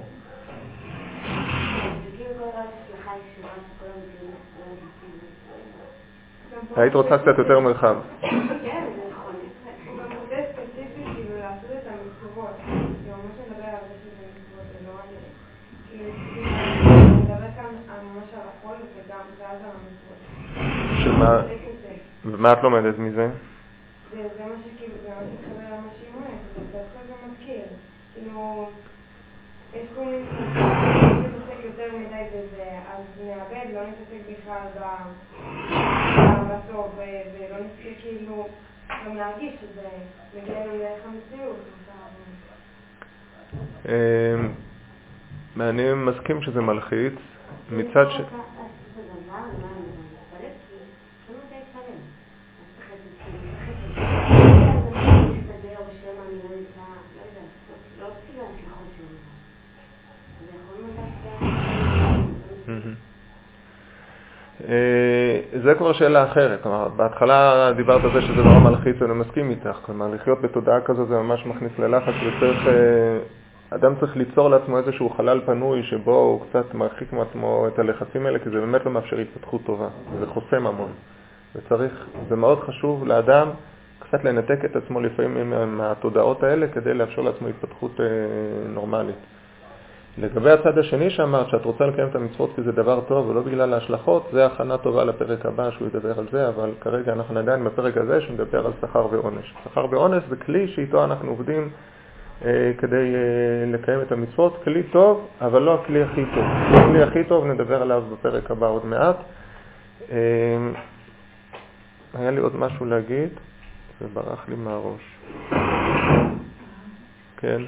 היית רוצה קצת יותר מרחב. כן, זה נכון. הוא גם רוצה ספציפי כאילו לעשות את המצוות. זה ממש מדבר על זה שזה מצוות, זה לא על... כאילו, מדבר כאן ממש על הכל וגם ואז על המצוות. שמה... ומה את לומדת מזה? זה מה שכאילו, זה מה שתחבר על מה שהיא אומרת, זה דווקא גם מזכיר. כאילו, יש כל מיני נתעסק יותר מדי בזה, אז נאבד, לא נתעסק בכלל בטוב, ולא נתעסק כאילו גם להרגיש שזה מגיע לנו דרך המציאות. אני מסכים שזה מלחיץ, מצד ש... זה כבר שאלה אחרת. כלומר, בהתחלה דיברת על זה שזה לא מלחיץ, אני מסכים איתך. כלומר, לחיות בתודעה כזו זה ממש מכניס ללחץ, וצריך, אדם צריך ליצור לעצמו איזשהו חלל פנוי שבו הוא קצת מרחיק מעצמו את הלחצים האלה, כי זה באמת לא מאפשר התפתחות טובה. זה חוסם המון. וצריך, זה מאוד חשוב לאדם קצת לנתק את עצמו לפעמים מהתודעות האלה כדי לאפשר לעצמו התפתחות נורמלית. לגבי הצד השני שאמרת שאת רוצה לקיים את המצוות כי זה דבר טוב ולא בגלל ההשלכות, זה הכנה טובה לפרק הבא שהוא ידבר על זה, אבל כרגע אנחנו עדיין בפרק הזה שמדבר על שכר ועונש. שכר ועונש זה כלי שאיתו אנחנו עובדים אה, כדי אה, לקיים את המצוות, כלי טוב אבל לא הכלי הכי טוב. הכלי הכי טוב נדבר עליו בפרק הבא עוד מעט. אה, היה לי עוד משהו להגיד וברח לי מהראש. כן.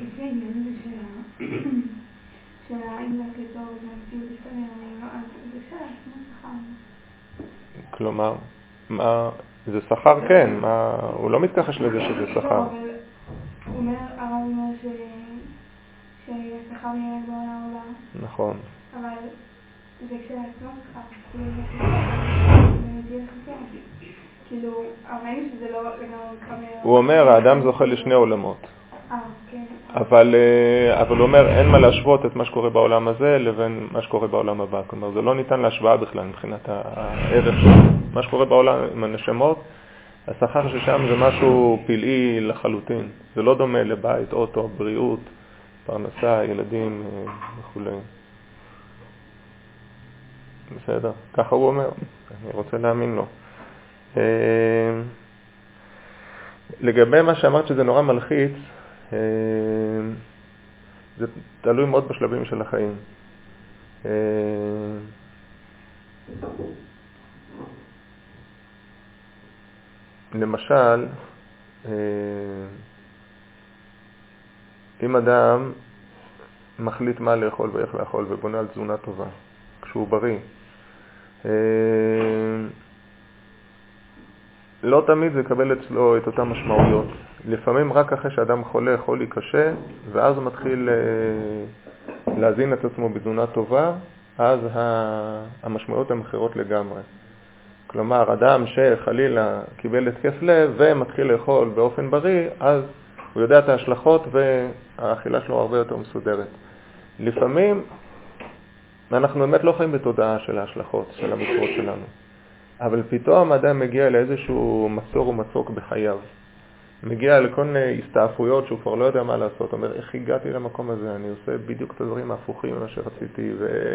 שהאם זה הכי טוב זה המציאות לפעמים, זה שעה, כמו שכר. כלומר, מה, זה שכר כן, מה, הוא לא מתכחש לזה שזה שכר. לא, אבל הוא אומר, הרב אומר שהשכר יהיה בעולם העולם. נכון. אבל זה כשלעצמו שכר, כאילו זה יהיה חכה. כאילו, הראינו שזה לא לגמרי מתחבר. הוא אומר, האדם זוכה לשני עולמות. אה, כן. אבל, אבל הוא אומר, אין מה להשוות את מה שקורה בעולם הזה לבין מה שקורה בעולם הבא. כלומר, זה לא ניתן להשוואה בכלל מבחינת הערך של מה שקורה בעולם עם הנשמות. השכר ששם זה משהו פלאי לחלוטין. זה לא דומה לבית, אוטו, בריאות, פרנסה, ילדים וכו'. בסדר, ככה הוא אומר. אני רוצה להאמין לו. לגבי מה שאמרת שזה נורא מלחיץ, זה תלוי מאוד בשלבים של החיים. למשל, אם אדם מחליט מה לאכול ואיך לאכול ובונה על תזונה טובה, כשהוא בריא, לא תמיד זה יקבל אצלו את אותן משמעויות. לפעמים רק אחרי שאדם חולה, חולי קשה, ואז הוא מתחיל להזין את עצמו בתזונה טובה, אז המשמעויות הן אחרות לגמרי. כלומר, אדם שחלילה קיבל התקף לב ומתחיל לאכול באופן בריא, אז הוא יודע את ההשלכות והאכילה שלו הרבה יותר מסודרת. לפעמים אנחנו באמת לא חיים בתודעה של ההשלכות, של המצוות שלנו. אבל פתאום האדם מגיע לאיזשהו מצור ומצוק בחייו. מגיע לכל מיני הסתעפויות שהוא כבר לא יודע מה לעשות. אומר, איך הגעתי למקום הזה? אני עושה בדיוק את הדברים ההפוכים ממה שרציתי,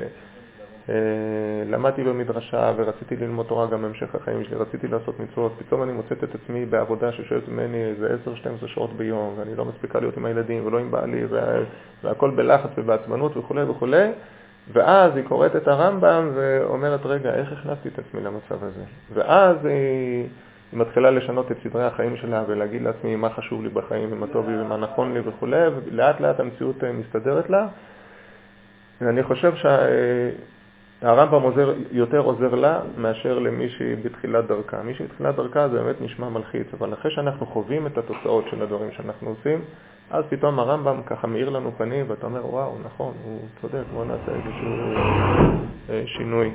ולמדתי במדרשה ורציתי ללמוד תורה גם בהמשך החיים שלי, רציתי לעשות מצוות. פתאום אני מוצאת את עצמי בעבודה ששואלת ממני איזה עשר שתים עשרה שעות ביום, ואני לא מספיקה להיות עם הילדים ולא עם בעלי, והכל בלחץ ובעצמנות וכו' וכו'. ואז היא קוראת את הרמב"ם ואומרת, רגע, איך הכנסתי את עצמי למצב הזה? ואז היא, היא מתחילה לשנות את סדרי החיים שלה ולהגיד לעצמי מה חשוב לי בחיים ומה טוב לי ומה נכון לי וכו'. ולאט לאט המציאות מסתדרת לה. ואני חושב שהרמב"ם עוזר, יותר עוזר לה מאשר למישהי בתחילת דרכה. מישהי בתחילת דרכה זה באמת נשמע מלחיץ, אבל אחרי שאנחנו חווים את התוצאות של הדברים שאנחנו עושים, אז פתאום הרמב"ם ככה מאיר לנו פנים, ואתה אומר, וואו, נכון, הוא צודק, בוא נעשה איזשהו שינוי.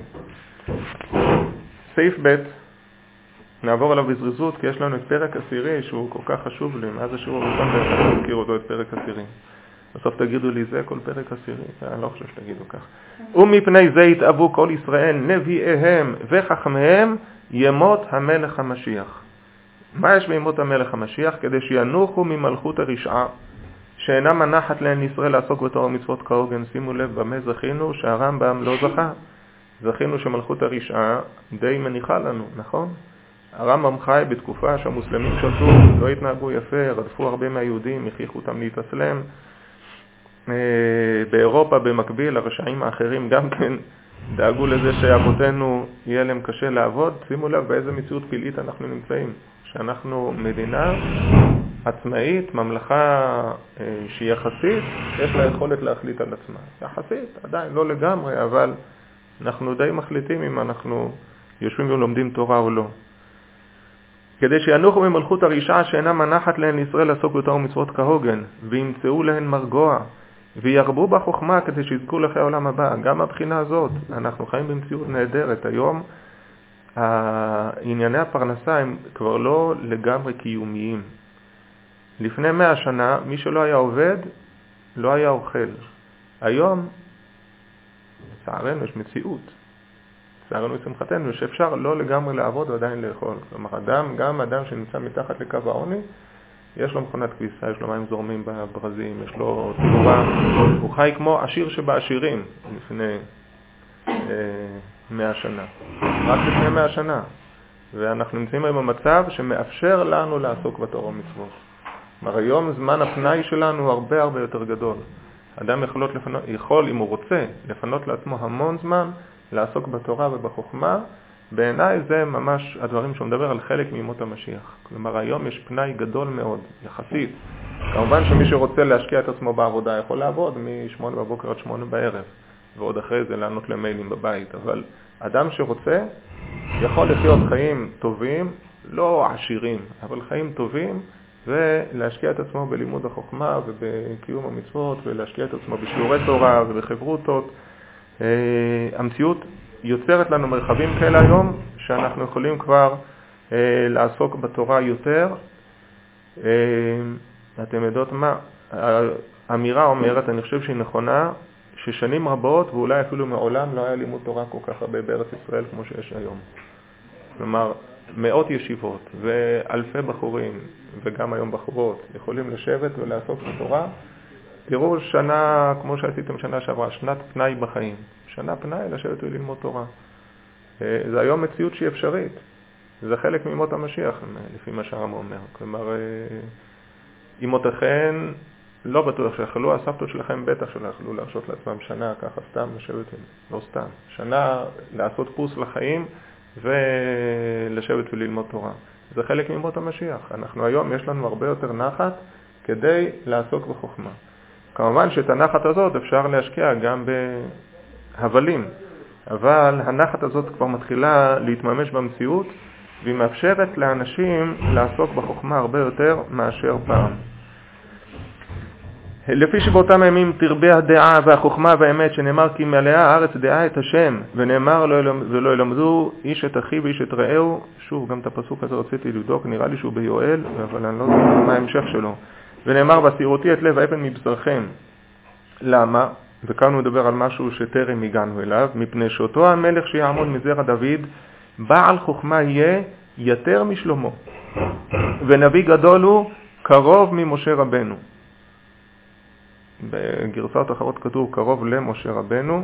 סעיף ב', נעבור עליו בזריזות, כי יש לנו את פרק עשירי, שהוא כל כך חשוב לי, מאז השיעור הראשון בעצם להזכיר אותו את פרק עשירי. בסוף תגידו לי, זה כל פרק עשירי, אני לא חושב שתגידו כך. ומפני זה יתאבו כל ישראל, נביאיהם וחכמיהם, ימות המלך המשיח. מה יש בימות המלך המשיח? כדי שינוחו ממלכות הרשעה, שאינה מנחת להן ישראל לעסוק בתורה ומצוות כהוגן. שימו לב במה זכינו שהרמב"ם לא זכה. זכינו שמלכות הרשעה די מניחה לנו, נכון? הרמב"ם חי בתקופה שהמוסלמים שתו, לא התנהגו יפה, רדפו הרבה מהיהודים, הכריחו אותם להתאסלם. באירופה במקביל הרשעים האחרים גם כן דאגו לזה שאבותינו יהיה להם קשה לעבוד. שימו לב באיזה מציאות פלאית אנחנו נמצאים, שאנחנו מדינה עצמאית, ממלכה שהיא יחסית, יש לה יכולת להחליט על עצמה. יחסית, עדיין לא לגמרי, אבל אנחנו די מחליטים אם אנחנו יושבים ולומדים תורה או לא. כדי שינוחו ממלכות הרשעה שאינה מנחת להן ישראל לעסוק בתורה ומצוות כהוגן, וימצאו להן מרגוע, וירבו בחוכמה כדי שיזכו לחיי העולם הבא. גם הבחינה הזאת, אנחנו חיים במציאות נהדרת. היום ענייני הפרנסה הם כבר לא לגמרי קיומיים. לפני מאה שנה, מי שלא היה עובד, לא היה אוכל. היום, לצערנו, יש מציאות. לצערנו, שמחתנו, שאפשר לא לגמרי לעבוד ועדיין לאכול. כלומר, אדם, גם אדם שנמצא מתחת לקו העוני, יש לו מכונת כביסה, יש לו מים זורמים בברזים, יש לו תאורה. הוא חי כמו עשיר שבעשירים לפני אה, מאה שנה. רק לפני מאה שנה. ואנחנו נמצאים היום במצב שמאפשר לנו לעסוק בתורה ומצוות. כלומר, היום זמן הפנאי שלנו הוא הרבה הרבה יותר גדול. אדם יכול, לפנות, יכול, אם הוא רוצה, לפנות לעצמו המון זמן לעסוק בתורה ובחוכמה. בעיניי זה ממש הדברים שהוא מדבר על חלק מימות המשיח. כלומר, היום יש פנאי גדול מאוד, יחסית. כמובן שמי שרוצה להשקיע את עצמו בעבודה יכול לעבוד משמונה בבוקר עד שמונה בערב, ועוד אחרי זה לענות למיילים בבית. אבל אדם שרוצה יכול לחיות חיים טובים, לא עשירים, אבל חיים טובים, ולהשקיע את עצמו בלימוד החוכמה ובקיום המצוות, ולהשקיע את עצמו בשיעורי תורה ובחברותות. המציאות יוצרת לנו מרחבים כאלה היום, שאנחנו יכולים כבר אה, לעסוק בתורה יותר. אה, אתם יודעות מה? האמירה אומרת, אני חושב שהיא נכונה, ששנים רבות, ואולי אפילו מעולם, לא היה לימוד תורה כל כך הרבה בארץ ישראל כמו שיש היום. כלומר, מאות ישיבות ואלפי בחורים, וגם היום בחורות, יכולים לשבת ולעסוק בתורה. תראו שנה, כמו שעשיתם שנה שעברה, שנת פנאי בחיים. שנה פנאי לשבת וללמוד תורה. זה היום מציאות שהיא אפשרית. זה חלק מימות המשיח, לפי מה שהרמב"ם אומר. כלומר, אמותיכן לא בטוח שיכלו, הסבתות שלכם בטח שלא יכלו להרשות לעצמם שנה ככה סתם לשבת, לא סתם. שנה לעשות קורס לחיים ולשבת וללמוד תורה. זה חלק מימות המשיח. אנחנו היום יש לנו הרבה יותר נחת כדי לעסוק בחוכמה. כמובן שאת הנחת הזאת אפשר להשקיע גם בהבלים, אבל הנחת הזאת כבר מתחילה להתממש במציאות, והיא מאפשרת לאנשים לעסוק בחוכמה הרבה יותר מאשר פעם. לפי שבאותם הימים תרבה הדעה והחוכמה והאמת, שנאמר כי מלאה הארץ דעה את השם, ונאמר ולא ילמדו איש את אחיו ואיש את רעהו. שוב, גם את הפסוק הזה רציתי לבדוק, נראה לי שהוא ביואל, אבל אני לא יודע מה ההמשך שלו. ונאמר והסירותי את לב האבן מבשרכם. למה? וכאן הוא מדבר על משהו שטרם הגענו אליו, מפני שאותו המלך שיעמוד מזרע דוד, בעל חוכמה יהיה יותר משלמה, ונביא גדול הוא קרוב ממשה רבנו. בגרסאות אחרות כתוב קרוב למשה רבנו.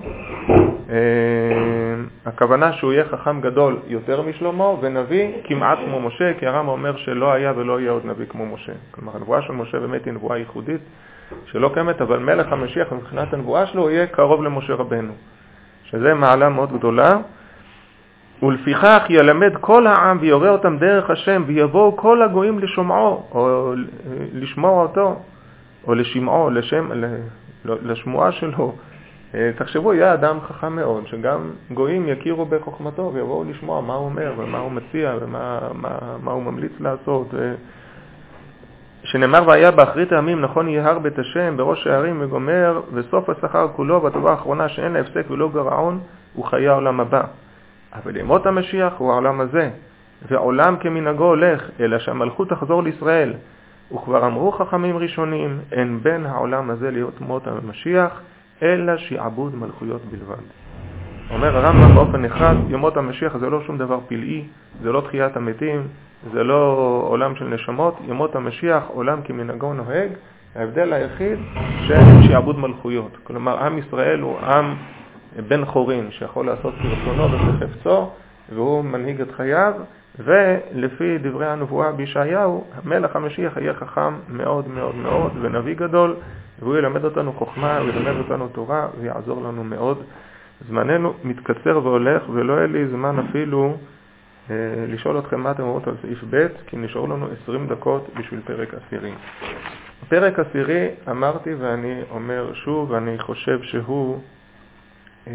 הכוונה שהוא יהיה חכם גדול יותר משלמה, ונביא כמעט כמו משה, כי הרמב"ם אומר שלא היה ולא יהיה עוד נביא כמו משה. כלומר, הנבואה של משה באמת היא נבואה ייחודית שלא קיימת, אבל מלך המשיח מבחינת הנבואה שלו יהיה קרוב למשה רבנו, שזה מעלה מאוד גדולה. ולפיכך ילמד כל העם ויורה אותם דרך השם, ויבואו כל הגויים לשומעו, או לשמוע אותו, או לשמעו, לשם, לשמועה שלו. תחשבו, יהיה אדם חכם מאוד, שגם גויים יכירו בחוכמתו, ויבואו לשמוע מה הוא אומר, ומה הוא מציע, ומה מה, מה הוא ממליץ לעשות. ש, שנאמר והיה באחרית הימים נכון יהר בית השם בראש הערים וגומר, וסוף השכר כולו בטובה האחרונה שאין לה הפסק ולא גרעון, הוא חיי העולם הבא. אבל ימות המשיח הוא העולם הזה, ועולם כמנהגו הולך, אלא שהמלכות תחזור לישראל. וכבר אמרו חכמים ראשונים, אין בין העולם הזה להיות מות המשיח, אלא שיעבוד מלכויות בלבד. אומר הרמב"ם באופן אחד, ימות המשיח זה לא שום דבר פלאי, זה לא תחיית המתים, זה לא עולם של נשמות. ימות המשיח, עולם כמנהגו נוהג, ההבדל היחיד שאין שיעבוד מלכויות. כלומר, עם ישראל הוא עם בן חורין, שיכול לעשות כרצונו ובחפצו, והוא מנהיג את חייו, ולפי דברי הנבואה בישעיהו, המלך המשיח יהיה חכם מאוד מאוד מאוד, ונביא גדול, והוא ילמד אותנו חוכמה, הוא ילמד אותנו תורה, ויעזור לנו מאוד. זמננו מתקצר והולך, ולא יהיה לי זמן אפילו אה, לשאול אתכם מה אתם אומרות על סעיף ב', כי נשארו לנו עשרים דקות בשביל פרק עשירי. פרק עשירי אמרתי ואני אומר שוב, ואני חושב שהוא אה,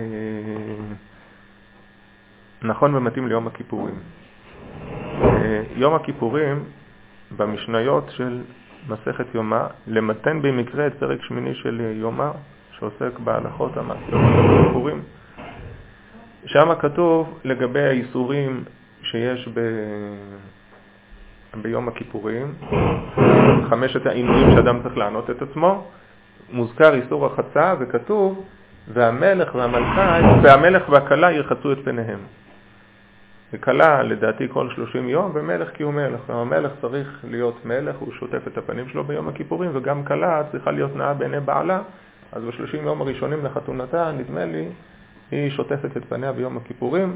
נכון ומתאים ליום הכיפורים. אה, יום הכיפורים במשניות של מסכת יומא, למתן במקרה את פרק שמיני של יומא, שעוסק בהלכות המעשיות של הכיפורים. שם כתוב לגבי האיסורים שיש ב... ביום הכיפורים, חמשת העינויים שאדם צריך לענות את עצמו, מוזכר איסור החצה וכתוב, והמלך והמלכה, והמלך והכלה ירחצו את פניהם. וכלה לדעתי כל שלושים יום, ומלך כי הוא מלך. והמלך צריך להיות מלך, הוא שוטף את הפנים שלו ביום הכיפורים, וגם כלה צריכה להיות נאה בעיני בעלה. אז בשלושים יום הראשונים לחתונתה, נדמה לי, היא שוטפת את פניה ביום הכיפורים.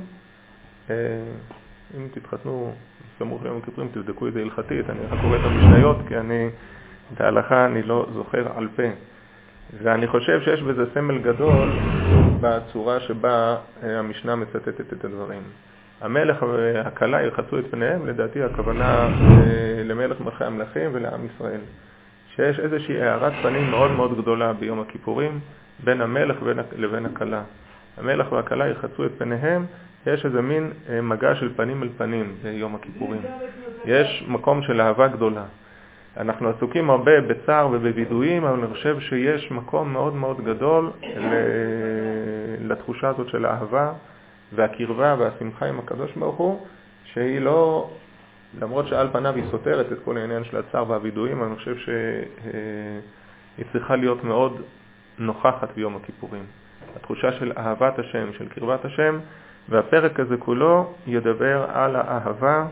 אם תתחתנו סמוך ליום הכיפורים, תבדקו את זה הלכתית. אני רק קורא את המשניות, כי אני, את ההלכה אני לא זוכר על פה. ואני חושב שיש בזה סמל גדול בצורה שבה המשנה מצטטת את הדברים. המלך והכלה ירחצו את פניהם, לדעתי הכוונה למלך מלכי המלכים ולעם ישראל. שיש איזושהי הערת פנים מאוד מאוד גדולה ביום הכיפורים, בין המלך לבין הכלה. המלך והכלה ירחצו את פניהם, יש איזה מין מגע של פנים אל פנים ביום הכיפורים. יש מקום של אהבה גדולה. אנחנו עסוקים הרבה בצער ובבידויים, אבל אני חושב שיש מקום מאוד מאוד גדול לתחושה הזאת של האהבה והקרבה והשמחה עם הקדוש ברוך הוא, שהיא לא, למרות שעל פניו היא סותרת את כל העניין של הצער והבידויים, אני חושב שהיא צריכה להיות מאוד נוכחת ביום הכיפורים. התחושה של אהבת השם, של קרבת השם, והפרק הזה כולו ידבר על האהבה,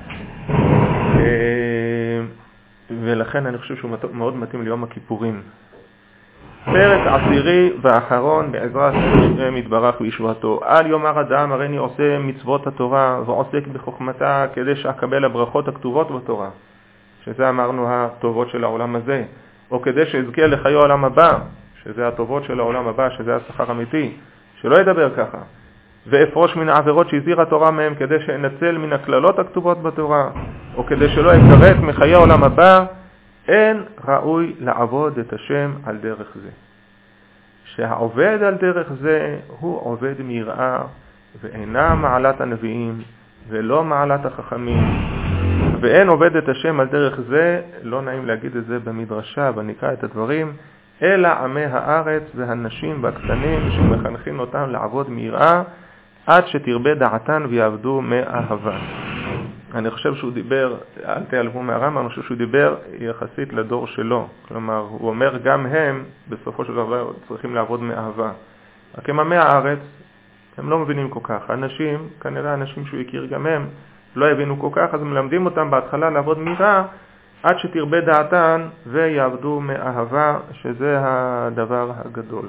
ולכן אני חושב שהוא מאוד מתאים ליום הכיפורים. פרק עשירי ואחרון בעזרת השם יתברך וישועתו. על יאמר אדם הריני עושה מצוות התורה ועוסק בחוכמתה כדי שאקבל הברכות הכתובות בתורה, שזה אמרנו הטובות של העולם הזה, או כדי שאזכה לחיי העולם הבא, שזה הטובות של העולם הבא, שזה השכר אמיתי, שלא ידבר ככה. ואפרוש מן העבירות שהזהירה התורה מהם כדי שאנצל מן הכללות הכתובות בתורה, או כדי שלא אכרת מחיי העולם הבא. אין ראוי לעבוד את השם על דרך זה. שהעובד על דרך זה הוא עובד מיראה, ואינה מעלת הנביאים ולא מעלת החכמים. ואין עובד את השם על דרך זה, לא נעים להגיד את זה במדרשה, ונקרא את הדברים, אלא עמי הארץ והנשים והקטנים שמחנכים אותם לעבוד מיראה, עד שתרבה דעתן ויעבדו מאהבה. אני חושב שהוא דיבר, אל תיעלבו מהרמב"ם, אני חושב שהוא דיבר יחסית לדור שלו. כלומר, הוא אומר גם הם, בסופו של דבר, צריכים לעבוד מאהבה. רק הם עמי הארץ, הם לא מבינים כל כך. אנשים, כנראה אנשים שהוא הכיר גם הם, לא הבינו כל כך, אז מלמדים אותם בהתחלה לעבוד מיראה, עד שתרבה דעתן ויעבדו מאהבה, שזה הדבר הגדול.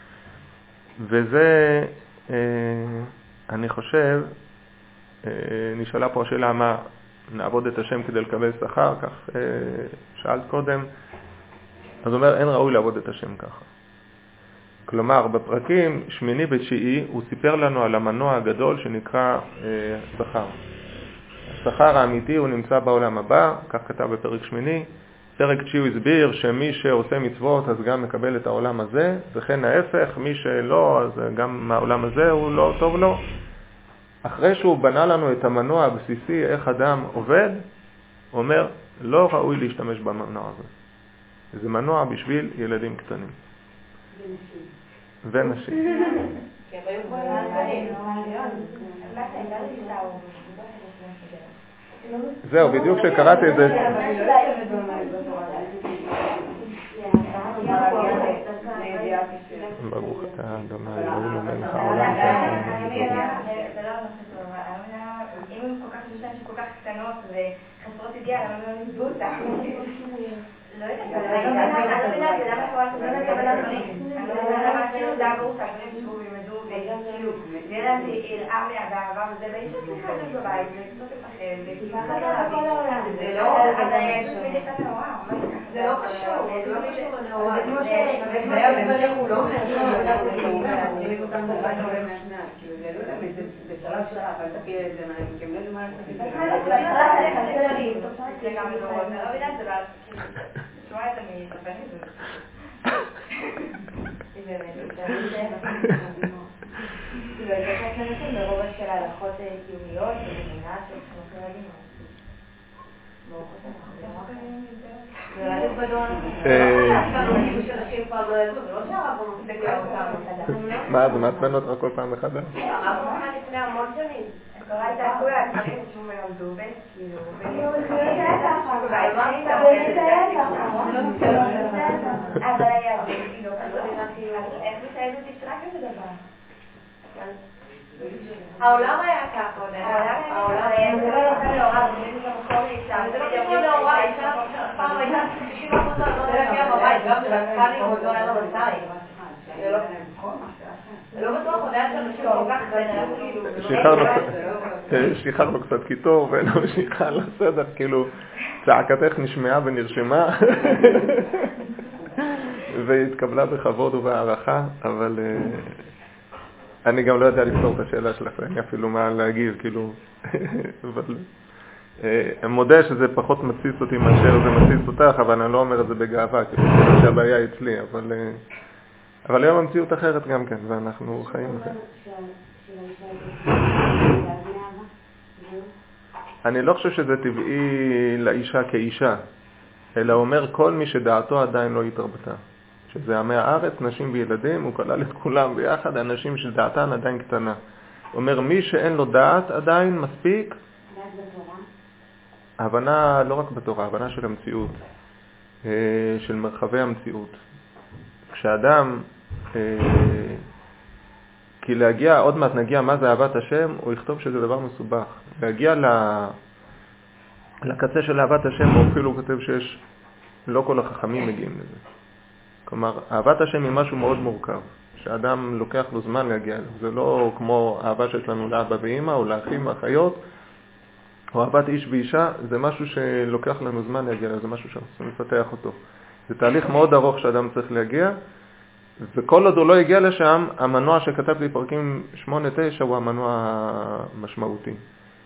וזה, אני חושב, נשאלה פה השאלה מה נעבוד את השם כדי לקבל שכר, כך שאלת קודם. אז אומר, אין ראוי לעבוד את השם ככה. כלומר, בפרקים שמיני ותשיעי הוא סיפר לנו על המנוע הגדול שנקרא שכר. השכר האמיתי הוא נמצא בעולם הבא, כך כתב בפרק שמיני. פרק תשיעי הוא הסביר שמי שעושה מצוות אז גם מקבל את העולם הזה, וכן ההפך, מי שלא אז גם מהעולם הזה הוא לא טוב לו. אחרי שהוא בנה לנו את המנוע הבסיסי איך אדם עובד, הוא אומר, לא ראוי להשתמש במנוע הזה. זה מנוע בשביל ילדים קטנים. ונשים. זהו, בדיוק שקראתי את זה. ברוך אתה אדוני אלוהינו מלך העולם. אם הם כל כך משנה שכל כך קטנות וחסרות ידיעה, למה לא נדבו אותם? לא יודעת, אני לא מבינה את זה, למה קורה שזה לא נקבל דברים? אני לא מבינה למה כאילו זה עבור אותם, הם ישבו וילמדו וכאילו, זה ילד יראה מהגאווה וזה, ואישה צריכה להיות בבית, זה קצת לפחד, וכאילו זה לא בכל העולם. זה לא, אז אני פשוט מדי קטנה, וואו, זה לא קשור, זה לא קשור, זה כמו שזה היה בברך הוא לא חשוב, אני לא אותם בבית עולה מהשניים, כאילו זה לא יודע, זה שלב שלה, אבל תפיל את זה, כי הם לא יודעים מה לעשות. זה גם לא, אני לא מבינה את זה, שומע את אני אספר את זה. זה באמת, כאילו, זה קצת לנשים ברובע של הלכות קיומיות ובמינה של חנוכים רבים. ברוך השם, אנחנו זה רק בדואר. מה, זה מעצבן אותך כל פעם מחדש? הרב מוכן לפני המון שנים. קרא את הכול הדברים שהוא מלמדו בין, כאילו, בין... זה היה ככה. זה היה ככה. אבל היה זה, כאילו, איך מתאיזת תשרק איזה דבר? העולם היה ככה, העולם היה זה לא יוצא להוראה, זה בדיוק המקום לאישה, זה לא קשור להוראה, אישה פעם הייתה שישים אחוז לא להגיע בבית, גם בלסקני עוד לא היה לו בצעי. זה לא בטוח, עוד היה שם משהו כל כך כאילו... שחררנו קצת קיטור ולא שחרר לסדר, כאילו צעקתך נשמעה ונרשמה והתקבלה בכבוד ובהערכה, אבל אני גם לא יודע לפתור את השאלה שלך, אני אפילו מה להגיב, כאילו, אבל אני מודה שזה פחות מציץ אותי מאשר זה מציץ אותך, אבל אני לא אומר את זה בגאווה, כאילו שהבעיה אצלי, אבל... אבל היום המציאות אחרת גם כן, ואנחנו חיים אחרת. אני לא חושב שזה טבעי לאישה כאישה, אלא אומר כל מי שדעתו עדיין לא התרבתה. שזה עמי הארץ, נשים וילדים, הוא כלל את כולם ביחד, אנשים שדעתן עדיין קטנה. הוא אומר מי שאין לו דעת עדיין מספיק, הבנה לא רק בתורה, הבנה של המציאות, של מרחבי המציאות. כשאדם, כי להגיע, עוד מעט נגיע מה זה אהבת השם, הוא יכתוב שזה דבר מסובך. להגיע לקצה של אהבת השם, הוא אפילו כותב שיש, לא כל החכמים מגיעים לזה. כלומר, אהבת השם היא משהו מאוד מורכב, שאדם לוקח לו זמן להגיע לו. זה לא כמו אהבה שיש לנו לאבא ואמא, או לאחים ואחיות, או אהבת איש ואישה, זה משהו שלוקח לנו זמן להגיע לו, זה משהו שאנחנו צריכים לפתח אותו. זה תהליך מאוד ארוך שאדם צריך להגיע, וכל עוד הוא לא הגיע לשם, המנוע שכתב לי פרקים שמונה תשע הוא המנוע המשמעותי.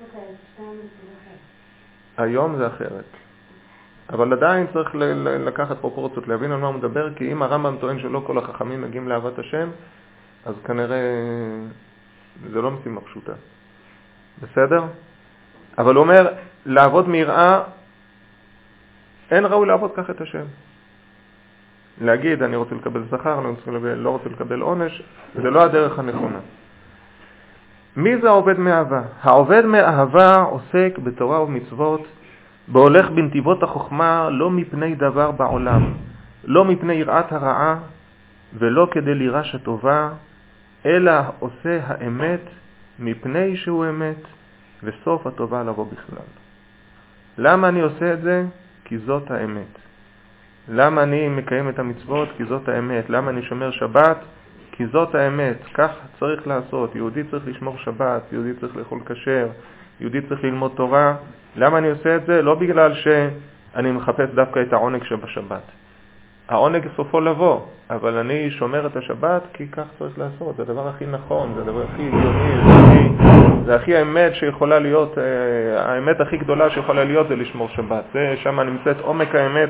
היום זה אחרת. אבל עדיין צריך לקחת פרופורציות, להבין על מה הוא מדבר, כי אם הרמב"ם טוען שלא כל החכמים מגיעים לאהבת השם, אז כנראה זה לא משימה פשוטה. בסדר? אבל הוא אומר, לעבוד מיראה, אין ראוי לעבוד כך את השם. להגיד, אני רוצה לקבל שכר, אני רוצה לקבל, לא רוצה לקבל עונש, זה לא הדרך הנכונה. מי זה העובד מאהבה? העובד מאהבה עוסק בתורה ומצוות, בהולך בנתיבות החוכמה, לא מפני דבר בעולם, לא מפני יראת הרעה, ולא כדי לירש הטובה, אלא עושה האמת מפני שהוא אמת, וסוף הטובה לבוא בכלל. למה אני עושה את זה? כי זאת האמת. למה אני מקיים את המצוות? כי זאת האמת. למה אני שומר שבת? כי זאת האמת. כך צריך לעשות. יהודי צריך לשמור שבת, יהודי צריך לאכול כשר, יהודי צריך ללמוד תורה. למה אני עושה את זה? לא בגלל שאני מחפש דווקא את העונג שבשבת. העונג סופו לבוא, אבל אני שומר את השבת כי כך צריך לעשות. זה הדבר הכי נכון, זה הדבר הכי הגיוני, זה הכי, זה הכי האמת שיכולה להיות, האמת הכי גדולה שיכולה להיות זה לשמור שבת. זה שם נמצאת עומק האמת.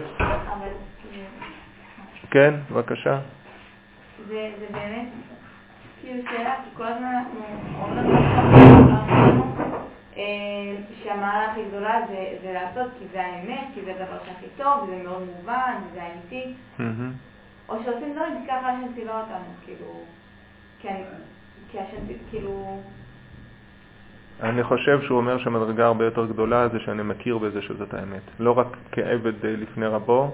כן, בבקשה. זה באמת, כאילו שאלה, כי כל הזמן אנחנו אומרים לנו, שהמעלה הכי גדולה זה, זה לעשות כי זה האמת, כי זה הדבר שהכי טוב, זה מאוד מובן, זה האמיתי. או שעושים דברים כי ככה השם ציווה אותנו, כאילו, כן, כי השם, כאילו... אני חושב שהוא אומר שהמדרגה הרבה יותר גדולה זה שאני מכיר בזה שזאת האמת. לא רק כעבד לפני רבו.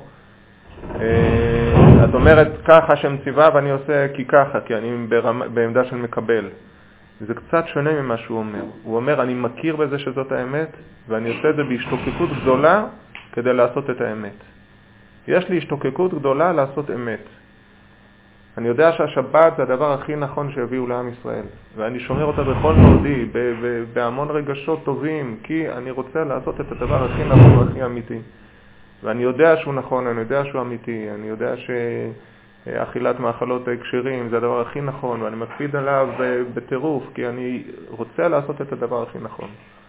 את אומרת ככה השם ציווה ואני עושה כי ככה, כי אני ברמה, בעמדה של מקבל. זה קצת שונה ממה שהוא אומר. הוא אומר אני מכיר בזה שזאת האמת ואני עושה את זה בהשתוקקות גדולה כדי לעשות את האמת. יש לי השתוקקות גדולה לעשות אמת. אני יודע שהשבת זה הדבר הכי נכון שהביאו לעם ישראל, ואני שומר אותה בכל מאודי, בהמון רגשות טובים, כי אני רוצה לעשות את הדבר הכי נכון והכי אמיתי. ואני יודע שהוא נכון, אני יודע שהוא אמיתי, אני יודע שאכילת מאכלות הקשרים זה הדבר הכי נכון, ואני מקפיד עליו בטירוף, כי אני רוצה לעשות את הדבר הכי נכון.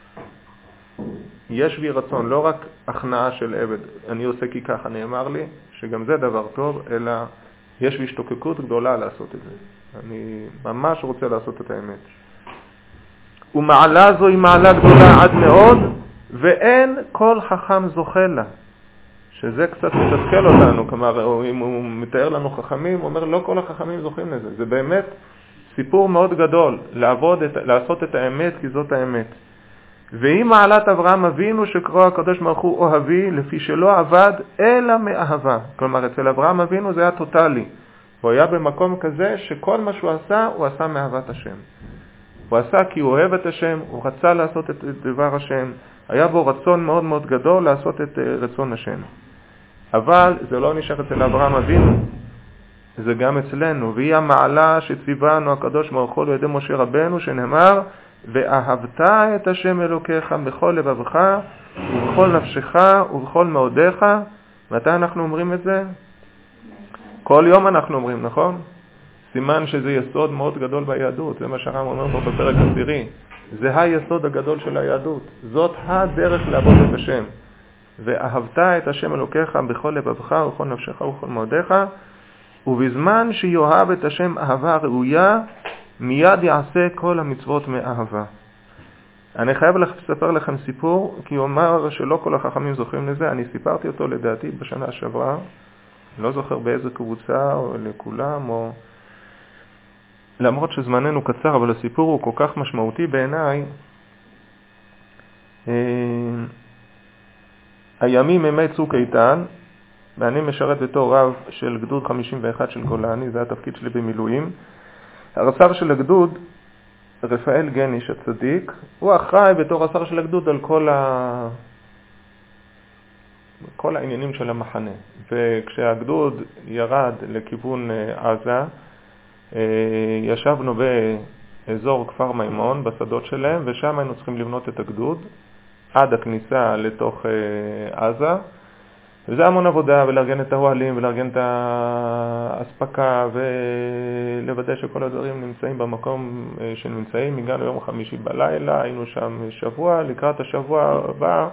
יש בי רצון, לא רק הכנעה של עבד, אני עושה כי ככה נאמר לי, שגם זה דבר טוב, אלא יש לי השתוקקות גדולה לעשות את זה. אני ממש רוצה לעשות את האמת. ומעלה זו היא מעלה גדולה עד מאוד, ואין כל חכם זוכה לה. שזה קצת מתסכל אותנו, כלומר, אם הוא מתאר לנו חכמים, הוא אומר, לא כל החכמים זוכים לזה. זה באמת סיפור מאוד גדול, לעבוד, את, לעשות את האמת, כי זאת האמת. והיא מעלת אברהם אבינו שקרוא הקדוש ברוך הוא אוהבי, לפי שלא עבד אלא מאהבה. כלומר, אצל אברהם אבינו זה היה טוטלי. הוא היה במקום כזה שכל מה שהוא עשה, הוא עשה מאהבת השם. הוא עשה כי הוא אוהב את השם, הוא רצה לעשות את דבר השם. היה בו רצון מאוד מאוד גדול לעשות את רצון השם. אבל זה לא נשאר אצל אברהם אבינו, זה גם אצלנו. והיא המעלה שציוונו הקדוש ברוך הוא לידי משה רבנו, שנאמר, ואהבת את השם אלוקיך בכל לבבך ובכל נפשך ובכל מאודיך. מתי אנחנו אומרים את זה? כל יום אנחנו אומרים, נכון? סימן שזה יסוד מאוד גדול ביהדות, זה מה שהר"ם אומר פה בפרק עשירי. זה היסוד הגדול של היהדות, זאת הדרך לעבוד את השם. ואהבת את השם אלוקיך בכל לבבך ובכל נפשך ובכל מאודיך, ובזמן שיאהב את השם אהבה ראויה, מיד יעשה כל המצוות מאהבה. אני חייב לספר לכם סיפור, כי הוא אמר שלא כל החכמים זוכרים לזה. אני סיפרתי אותו לדעתי בשנה שעברה, לא זוכר באיזה קבוצה או לכולם, או... למרות שזמננו קצר, אבל הסיפור הוא כל כך משמעותי בעיניי. הימים ימי צוק איתן, ואני משרת בתור רב של גדוד חמישים ואחת של גולני, זה התפקיד שלי במילואים. הרס"ר של הגדוד, רפאל גניש הצדיק, הוא אחראי בתור הרס"ר של הגדוד על כל, ה... כל העניינים של המחנה. וכשהגדוד ירד לכיוון עזה, ישבנו באזור כפר מימון, בשדות שלהם, ושם היינו צריכים לבנות את הגדוד עד הכניסה לתוך עזה. וזה המון עבודה, ולארגן את האוהלים, ולארגן את האספקה, ולוודא שכל הדברים נמצאים במקום שנמצאים. הגענו יום חמישי בלילה, היינו שם שבוע, לקראת השבוע הבא,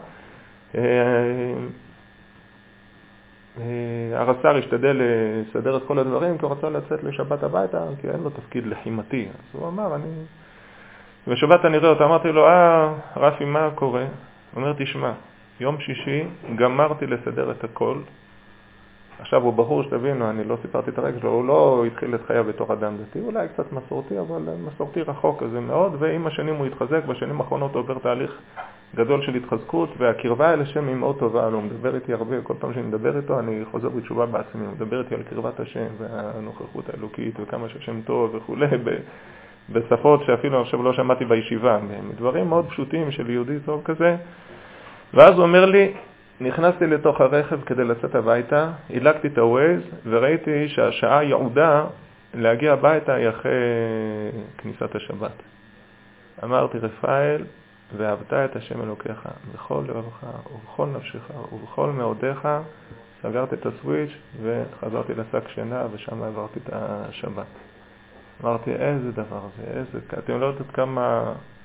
הרס"ר השתדל לסדר את כל הדברים, כי הוא רצה לצאת לשבת הביתה, כי אין לו תפקיד לחימתי. אז הוא אמר, אני... בשבת אני רואה אותה, אמרתי לו, אה, רפי, מה קורה? הוא אומר, תשמע, יום שישי גמרתי לסדר את הכל. עכשיו הוא בחור שתבינו, אני לא סיפרתי את הרגע שלו, הוא לא התחיל את חייו בתור אדם דתי, אולי קצת מסורתי, אבל מסורתי רחוק כזה מאוד, ועם השנים הוא התחזק, בשנים האחרונות הוא עובר תהליך גדול של התחזקות, והקרבה אל השם היא מאוד טובה, הוא מדבר איתי הרבה, כל פעם שאני מדבר איתו אני חוזר בתשובה בעצמי, הוא מדבר איתי על קרבת השם והנוכחות האלוקית וכמה שהשם טוב וכו', בשפות שאפילו עכשיו לא שמעתי בישיבה, דברים מאוד פשוטים של יהודי טוב כזה. ואז הוא אומר לי, נכנסתי לתוך הרכב כדי לצאת הביתה, הילקתי את הווייז וראיתי שהשעה יעודה להגיע הביתה היא אחרי כניסת השבת. אמרתי, רפאל, ואהבת את השם אלוקיך בכל לבבך ובכל נפשך ובכל מאודיך. סגרתי את הסוויץ' וחזרתי לשק שינה, ושם עברתי את השבת. אמרתי, איזה דבר זה, איזה... אתם לא יודעת כמה...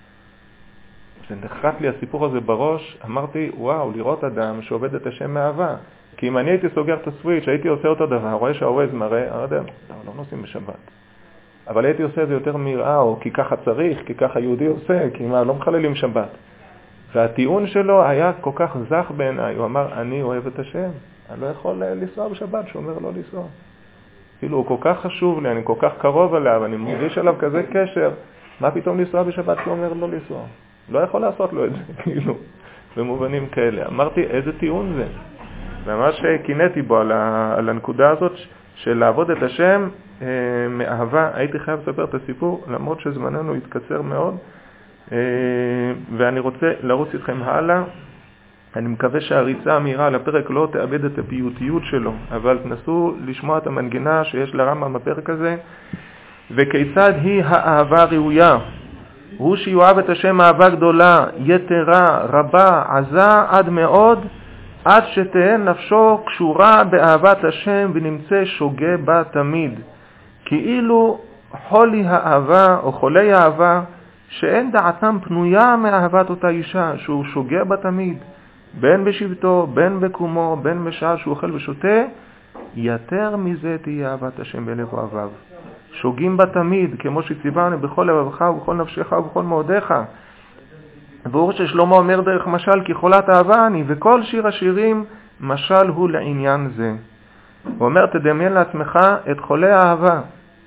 כשנחת לי הסיפור הזה בראש, אמרתי, וואו, לראות אדם שעובד את השם מאהבה. כי אם אני הייתי סוגר את הסוויץ', הייתי עושה אותו דבר, רואה שהווייז מראה, אני יודע, לא נוסעים בשבת. אבל הייתי עושה את זה יותר מיראה, או כי ככה צריך, כי ככה יהודי עושה, כי מה, לא מחללים שבת. והטיעון שלו היה כל כך זך בעיניי, הוא אמר, אני אוהב את השם, אני לא יכול לנסוע בשבת, שהוא אומר לא לנסוע. כאילו, הוא כל כך חשוב לי, אני כל כך קרוב עליו, אני מרגיש עליו כזה קשר, מה פתאום לנסוע בשבת שהוא אומר לא לנסוע? לא יכול לעשות לו את זה, כאילו, במובנים כאלה. אמרתי, איזה טיעון זה? ממש קינאתי בו על, ה, על הנקודה הזאת של לעבוד את השם אה, מאהבה. הייתי חייב לספר את הסיפור, למרות שזמננו התקצר מאוד, אה, ואני רוצה לרוץ איתכם הלאה. אני מקווה שהריצה המהירה על הפרק לא תאבד את הפיוטיות שלו, אבל תנסו לשמוע את המנגינה שיש לרמב"ם בפרק הזה. וכיצד היא האהבה ראויה? הוא שיואב את השם אהבה גדולה, יתרה, רבה, עזה עד מאוד, עד שתהא נפשו קשורה באהבת השם ונמצא שוגה בה תמיד. כאילו חולי האהבה או חולי האהבה שאין דעתם פנויה מאהבת אותה אישה, שהוא שוגה בה תמיד, בין בשבתו, בין בקומו, בין בשעה שהוא אוכל ושותה, יותר מזה תהיה אהבת השם בלב אוהביו. שוגים בה תמיד, כמו שציוונו בכל לבבך ובכל נפשך ובכל מאודיך. והוא ששלמה אומר דרך משל, כי חולת אהבה אני, וכל שיר השירים משל הוא לעניין זה. הוא אומר, תדמיין לעצמך את חולי האהבה.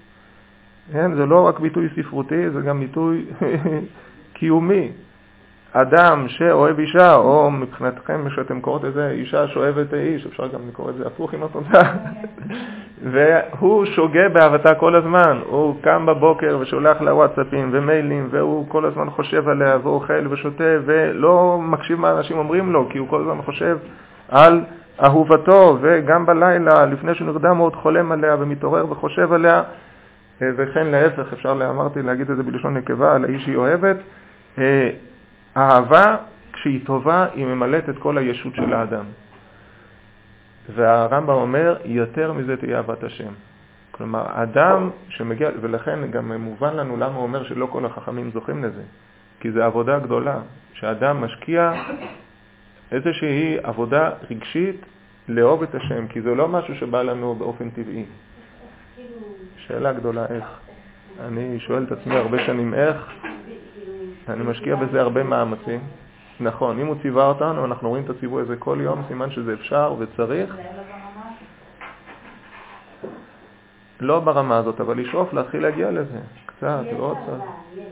כן, זה לא רק ביטוי ספרותי, זה גם ביטוי קיומי. אדם שאוהב אישה, או מבחינתכם שאתם קוראות את זה, אישה שאוהבת איש, אפשר גם לקרוא את זה הפוך עם התוצאה, והוא שוגה באהבתה כל הזמן, הוא קם בבוקר ושולח לה וואטסאפים ומיילים, והוא כל הזמן חושב עליה, והוא אוכל ושותה, ולא מקשיב מה אנשים אומרים לו, כי הוא כל הזמן חושב על אהובתו, וגם בלילה, לפני שנרדם, הוא עוד חולם עליה ומתעורר וחושב עליה, וכן להפך, אפשר לאמרתי להגיד את זה בלשון נקבה, על האיש היא אוהבת. האהבה, כשהיא טובה, היא ממלאת את כל הישות של האדם. והרמב"ם אומר, יותר מזה תהיה אהבת השם. כלומר, אדם שמגיע, ולכן גם מובן לנו למה הוא אומר שלא כל החכמים זוכים לזה. כי זה עבודה גדולה, שאדם משקיע איזושהי עבודה רגשית לאהוב את השם, כי זה לא משהו שבא לנו באופן טבעי. שאלה גדולה איך. אני שואל את עצמי הרבה שנים איך, אני משקיע בזה הרבה מאמצים. נכון, אם הוא ציווה אותנו, אנחנו רואים את הציווי הזה כל יום, סימן שזה אפשר וצריך. לא ברמה הזאת, אבל לשאוף להתחיל להגיע לזה. קצת, ועוד קצת.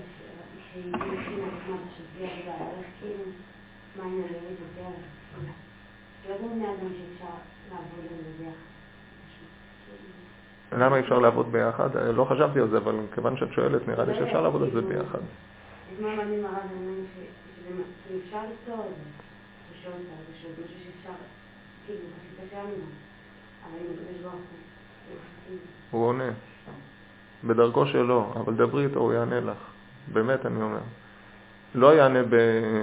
למה אפשר לעבוד ביחד? לא חשבתי על זה, אבל כיוון שאת שואלת, נראה לי שאפשר לעבוד על זה ביחד. אז מה מעניין מראה זה אומר שאפשר לפתור את זה, לשאול את זה, לשאול משהו שאפשר, כאילו, בשיטה שלנו, אבל אם יש בו הוא עונה, בדרכו שלו, אבל דברי איתו, הוא יענה לך. באמת אני אומר. לא יענה ב...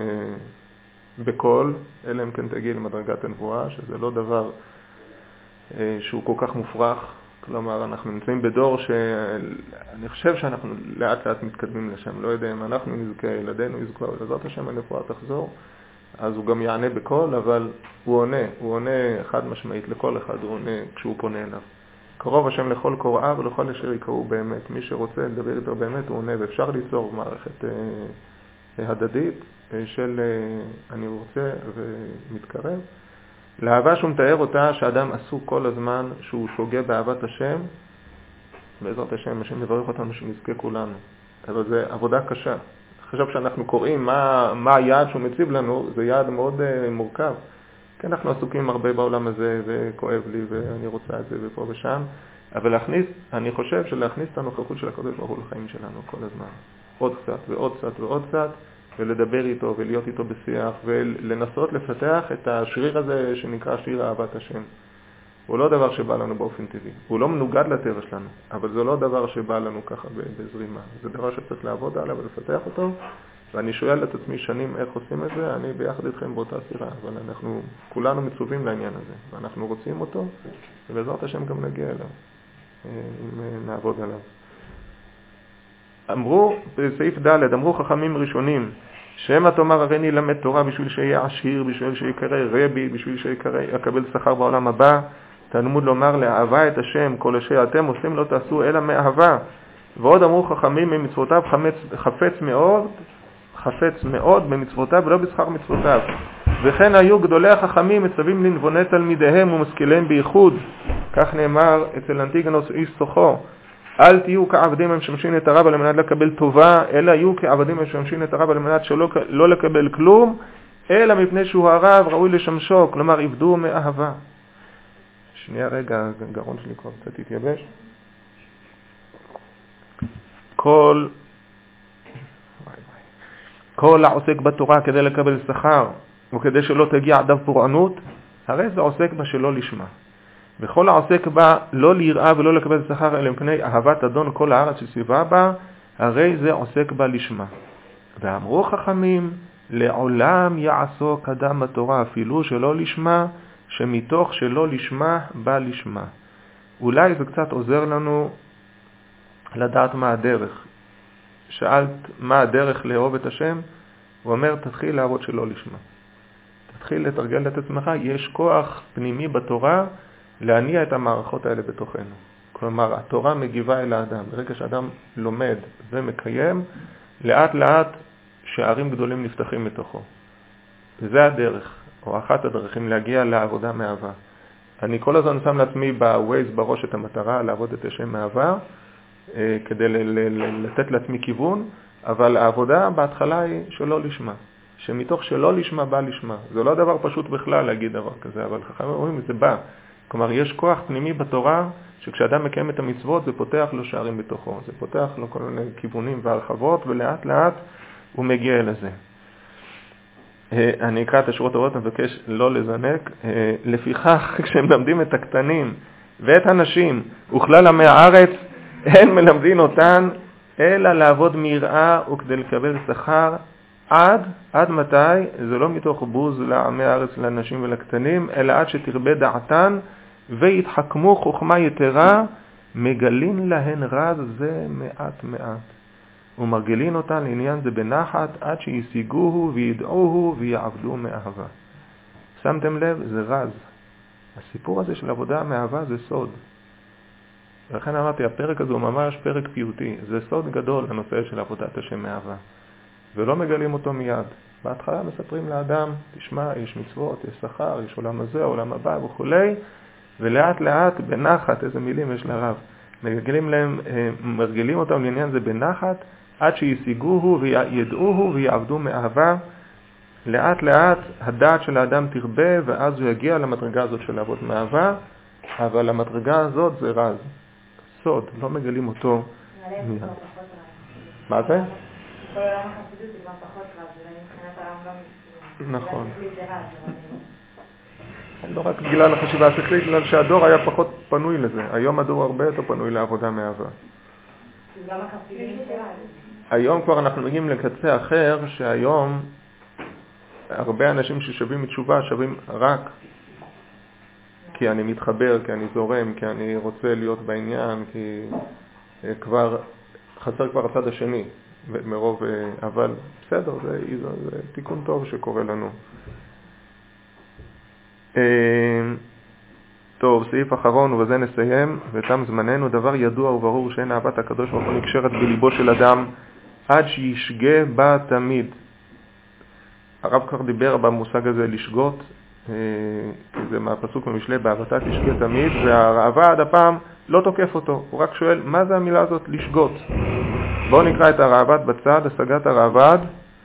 בכל, אלא אם כן תגיע למדרגת הנבואה, שזה לא דבר שהוא כל כך מופרך. כלומר, אנחנו נמצאים בדור שאני חושב שאנחנו לאט לאט מתקדמים לשם. לא יודע אם אנחנו נזכה, ילדינו יזכו, בעזרת השם הנבואה תחזור, אז הוא גם יענה בכל, אבל הוא עונה, הוא עונה חד משמעית לכל אחד, הוא עונה כשהוא פונה אליו. קרוב השם לכל קוראיו ולכל אשר יקראו באמת. מי שרוצה לדבר איתו באמת הוא עונה, ואפשר ליצור מערכת אה, הדדית אה, של אה, אני רוצה ומתקרב. לאהבה שהוא מתאר אותה שאדם עסוק כל הזמן, שהוא שוגה באהבת השם, בעזרת השם, השם מברך אותנו שנזכה כולנו. אבל זה עבודה קשה. עכשיו שאנחנו קוראים מה, מה היעד שהוא מציב לנו, זה יעד מאוד uh, מורכב. כי אנחנו עסוקים הרבה בעולם הזה, וכואב לי, ואני רוצה את זה, ופה ושם. אבל להכניס, אני חושב שלהכניס את הנוכחות של הקדוש ברוך הוא לחיים שלנו כל הזמן. עוד קצת ועוד קצת ועוד קצת. ולדבר איתו ולהיות איתו בשיח ולנסות לפתח את השריר הזה שנקרא שריר אהבת השם. הוא לא דבר שבא לנו באופן טבעי. הוא לא מנוגד לטבע שלנו, אבל זה לא דבר שבא לנו ככה בזרימה. זה דבר שצריך לעבוד עליו ולפתח אותו, ואני שואל את עצמי שנים איך עושים את זה, אני ביחד איתכם באותה סירה, אבל אנחנו כולנו מצווים לעניין הזה, ואנחנו רוצים אותו, ובעזרת השם גם נגיע אליו, אם נעבוד עליו. אמרו, בסעיף ד', אמרו חכמים ראשונים, שמה תאמר הרי אני למד תורה בשביל שיהיה עשיר, בשביל שיקרא רבי, בשביל שיקבל שכר בעולם הבא. תלמוד לומר לאהבה את השם, כל אשר אתם עושים לא תעשו אלא מאהבה. ועוד אמרו חכמים ממצוותיו חפץ מאוד, חפץ מאוד במצוותיו ולא בשכר מצוותיו. וכן היו גדולי החכמים מצווים לנבוני תלמידיהם ומשכיליהם בייחוד. כך נאמר אצל אנטיגנוס איש סוחו, אל תהיו כעבדים המשמשים את הרב על מנת לקבל טובה, אלא יהיו כעבדים המשמשים את הרב על מנת שלא לא לקבל כלום, אלא מפני שהוא הרב ראוי לשמשו, כלומר עבדו מאהבה. שנייה רגע, הגרון שלי כבר קצת התייבש. כל כל העוסק בתורה כדי לקבל שכר וכדי שלא תגיע עדיו פורענות, הרי זה עוסק בה שלא לשמה. וכל העוסק בה לא ליראה ולא לקבל שכר אלא מפני אהבת אדון כל הארץ שסביבה בה, הרי זה עוסק בה לשמה. ואמרו חכמים, לעולם יעסוק אדם בתורה אפילו שלא לשמה, שמתוך שלא לשמה בא לשמה. אולי זה קצת עוזר לנו לדעת מה הדרך. שאלת מה הדרך לאהוב את השם, הוא אומר תתחיל לעבוד שלא לשמה. תתחיל לתרגל את עצמך, יש כוח פנימי בתורה להניע את המערכות האלה בתוכנו. כלומר, התורה מגיבה אל האדם. ברגע שאדם לומד ומקיים, לאט לאט שערים גדולים נפתחים מתוכו. וזה הדרך, או אחת הדרכים להגיע לעבודה מאהבה. אני כל הזמן שם לעצמי בווייז בראש את המטרה לעבוד את השם מאהבה, כדי לתת לעצמי כיוון, אבל העבודה בהתחלה היא שלא לשמה. שמתוך שלא לשמה בא לשמה. זה לא דבר פשוט בכלל להגיד דבר כזה, אבל חכמים אומרים, זה בא. כלומר, יש כוח פנימי בתורה, שכשאדם מקיים את המצוות, זה פותח לו שערים בתוכו. זה פותח לו כל מיני כיוונים והרחבות, ולאט לאט הוא מגיע לזה. אני אקרא את השורות הבאות, מבקש לא לזנק. לפיכך, כשהם למדים את הקטנים ואת הנשים וכלל עמי הארץ, אין מלמדים אותן אלא לעבוד מיראה וכדי לקבל שכר. עד, עד מתי? זה לא מתוך בוז לעמי הארץ, לאנשים ולקטנים, אלא עד שתרבה דעתן ויתחכמו חוכמה יתרה, מגלין להן רז זה מעט מעט. ומרגלין אותן לעניין זה בנחת עד שישיגוהו וידעוהו ויעבדו מאהבה. שמתם לב? זה רז. הסיפור הזה של עבודה מאהבה זה סוד. ולכן אמרתי, הפרק הזה הוא ממש פרק פיוטי. זה סוד גדול, הנושא של עבודת השם מאהבה. ולא מגלים אותו מיד. בהתחלה מספרים לאדם, תשמע, יש מצוות, יש שכר, יש עולם הזה, עולם הבא וכו'. ולאט לאט בנחת, איזה מילים יש לרב, מגלים להם, מרגלים אותם לעניין זה בנחת, עד שישיגוהו וידעוהו ויעבדו מאהבה. לאט לאט הדעת של האדם תרבה, ואז הוא יגיע למדרגה הזאת של לעבוד מאהבה, אבל המדרגה הזאת זה רז. סוד, לא מגלים אותו מיד. מה זה? כל עולם החסידות זה כבר פחות רז, ומבחינת הרמב"ם נכון. לא רק בגלל החשיבה השכלית, בגלל שהדור היה פחות פנוי לזה. היום הדור הרבה יותר פנוי לעבודה מאהבה. גם החסידים שלנו. היום כבר אנחנו מגיעים לקצה אחר, שהיום הרבה אנשים ששווים מתשובה שווים רק כי אני מתחבר, כי אני זורם, כי אני רוצה להיות בעניין, כי כבר חסר כבר הצד השני מרוב, אבל בסדר, זה, זה, זה תיקון טוב שקורה לנו. טוב, סעיף אחרון ובזה נסיים, ותם זמננו. דבר ידוע וברור שאין אהבת הקדוש ברוך הוא נקשרת בליבו של אדם עד שישגה בה תמיד. הרב כבר דיבר במושג הזה לשגות, זה מהפסוק במשלי, באהבתה תשגה תמיד, והרעבה עד הפעם לא תוקף אותו, הוא רק שואל מה זה המילה הזאת לשגות. בואו נקרא את הרעב"ד בצד, השגת הרעב"ד.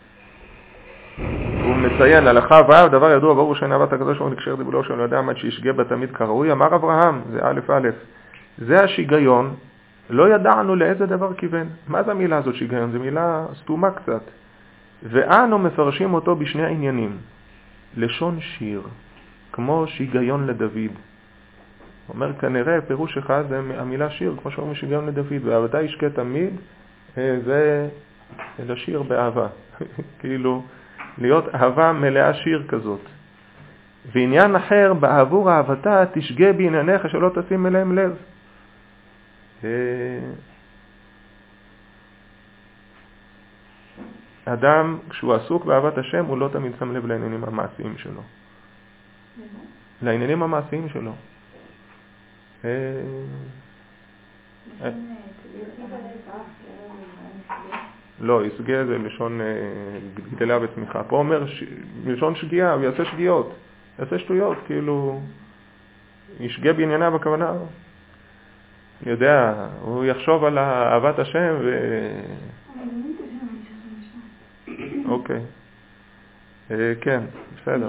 הוא מציין הלכה ו', דבר ידוע ברור שאין אהבת הקדוש ברוך הוא נקשרת בליבו של אדם עד שישגה בה תמיד כראוי. אמר אברהם, זה א' א', זה השיגיון, לא ידענו לאיזה דבר כיוון. מה זה המילה הזאת שיגיון? זו מילה סתומה קצת. ואנו מפרשים אותו בשני העניינים. לשון שיר, כמו שיגיון לדוד. אומר כנראה פירוש אחד זה המילה שיר, כמו שאומרים שיגיון לדוד, ואהבתה ישגה תמיד, זה לשיר באהבה. כאילו, להיות אהבה מלאה שיר כזאת. ועניין אחר, בעבור אהבתה תשגה בענייניך שלא תשים אליהם לב. אדם, כשהוא עסוק באהבת השם, הוא לא תמיד שם לב לעניינים המעשיים שלו. לעניינים המעשיים שלו. לא, יסגה זה לשון גדלה וצמיחה. פה אומר ש... לשון שגיאה, הוא יעשה שגיאות, יעשה שטויות, כאילו ישגה בענייניו הכוונה. אני יודע, הוא יחשוב על אהבת השם ו... אוקיי. כן, בסדר.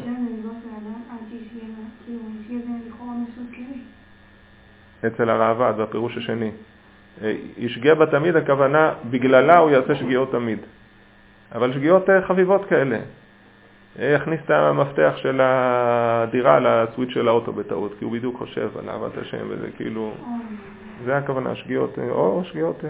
אצל הרעב"ד, בפירוש השני. ישגה בה תמיד, הכוונה, בגללה הוא יעשה שגיאות תמיד. אבל שגיאות חביבות כאלה. יכניס את המפתח של הדירה לסוויץ' של האוטו בטעות, כי הוא בדיוק חושב על אהבת השם, וזה כאילו... זה הכוונה, שגיאות, או שגיאות...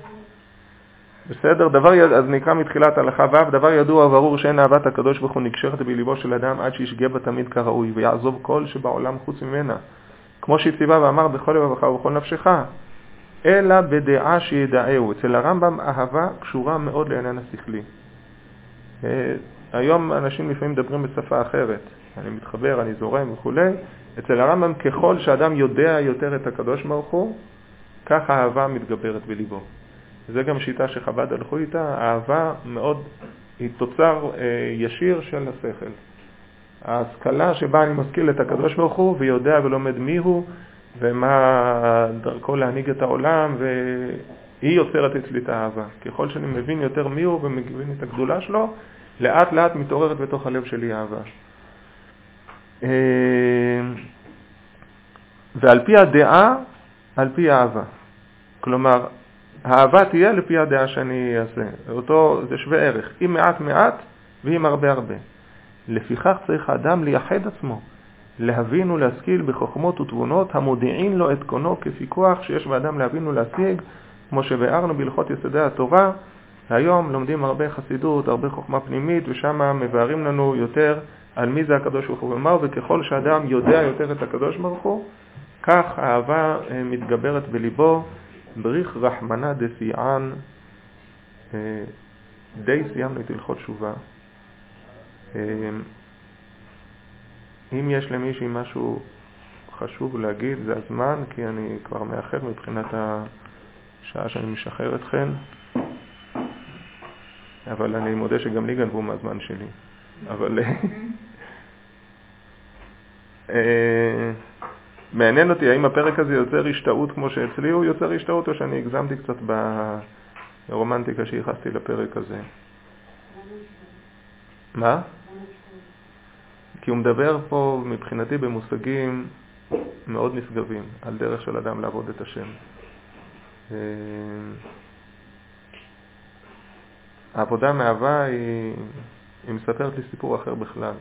בסדר, דבר יד... אז נקרא מתחילת הלכה ו', דבר ידוע וברור שאין אהבת הקדוש ברוך הוא נקשרת בליבו של אדם עד שישגה בה תמיד כראוי, ויעזוב כל שבעולם חוץ ממנה. כמו שהציבה ואמר בכל לבבך ובכל נפשך, אלא בדעה שידעהו. אצל הרמב"ם אהבה קשורה מאוד לעניין השכלי. היום אנשים לפעמים מדברים בשפה אחרת, אני מתחבר, אני זורם וכו'. אצל הרמב"ם ככל שאדם יודע יותר את הקדוש ברוך הוא, כך האהבה מתגברת בליבו. זה גם שיטה שחב"ד הלכו איתה, האהבה מאוד היא תוצר ישיר של השכל. ההשכלה שבה אני משכיל את הקדוש ברוך הוא ויודע ולומד מי הוא ומה דרכו להנהיג את העולם, והיא יוצרת אצלי את האהבה. ככל שאני מבין יותר מי הוא ומבין את הגדולה שלו, לאט לאט מתעוררת בתוך הלב שלי אהבה. ועל פי הדעה, על פי האהבה. כלומר, האהבה תהיה לפי הדעה שאני אעשה. אותו זה שווה ערך. אם מעט מעט ואם הרבה הרבה. לפיכך צריך האדם לייחד עצמו, להבין ולהשכיל בחוכמות ותבונות המודיעין לו את קונו כפיקוח שיש באדם להבין ולהשיג, כמו שבארנו בהלכות יסודי התורה. היום לומדים הרבה חסידות, הרבה חוכמה פנימית, ושם מבארים לנו יותר על מי זה הקדוש ברוך הוא ומהו, וככל שאדם יודע יותר את הקדוש ברוך הוא, כך האהבה מתגברת בליבו. בריך רחמנה דסיען, די סיימנו את הלכות תשובה. אם יש למישהי משהו חשוב להגיד, זה הזמן, כי אני כבר מאחר מבחינת השעה שאני משחרר אתכן, אבל אני מודה שגם לי גנבו מהזמן שלי. אבל מעניין אותי, האם הפרק הזה יוצר השתאות כמו שאצלי הוא יוצר השתאות, או שאני הגזמתי קצת ברומנטיקה שהייחסתי לפרק הזה? מה? כי הוא מדבר פה מבחינתי במושגים מאוד נשגבים, על דרך של אדם לעבוד את השם. העבודה מאהבה היא, היא מספרת לי סיפור אחר בכלל.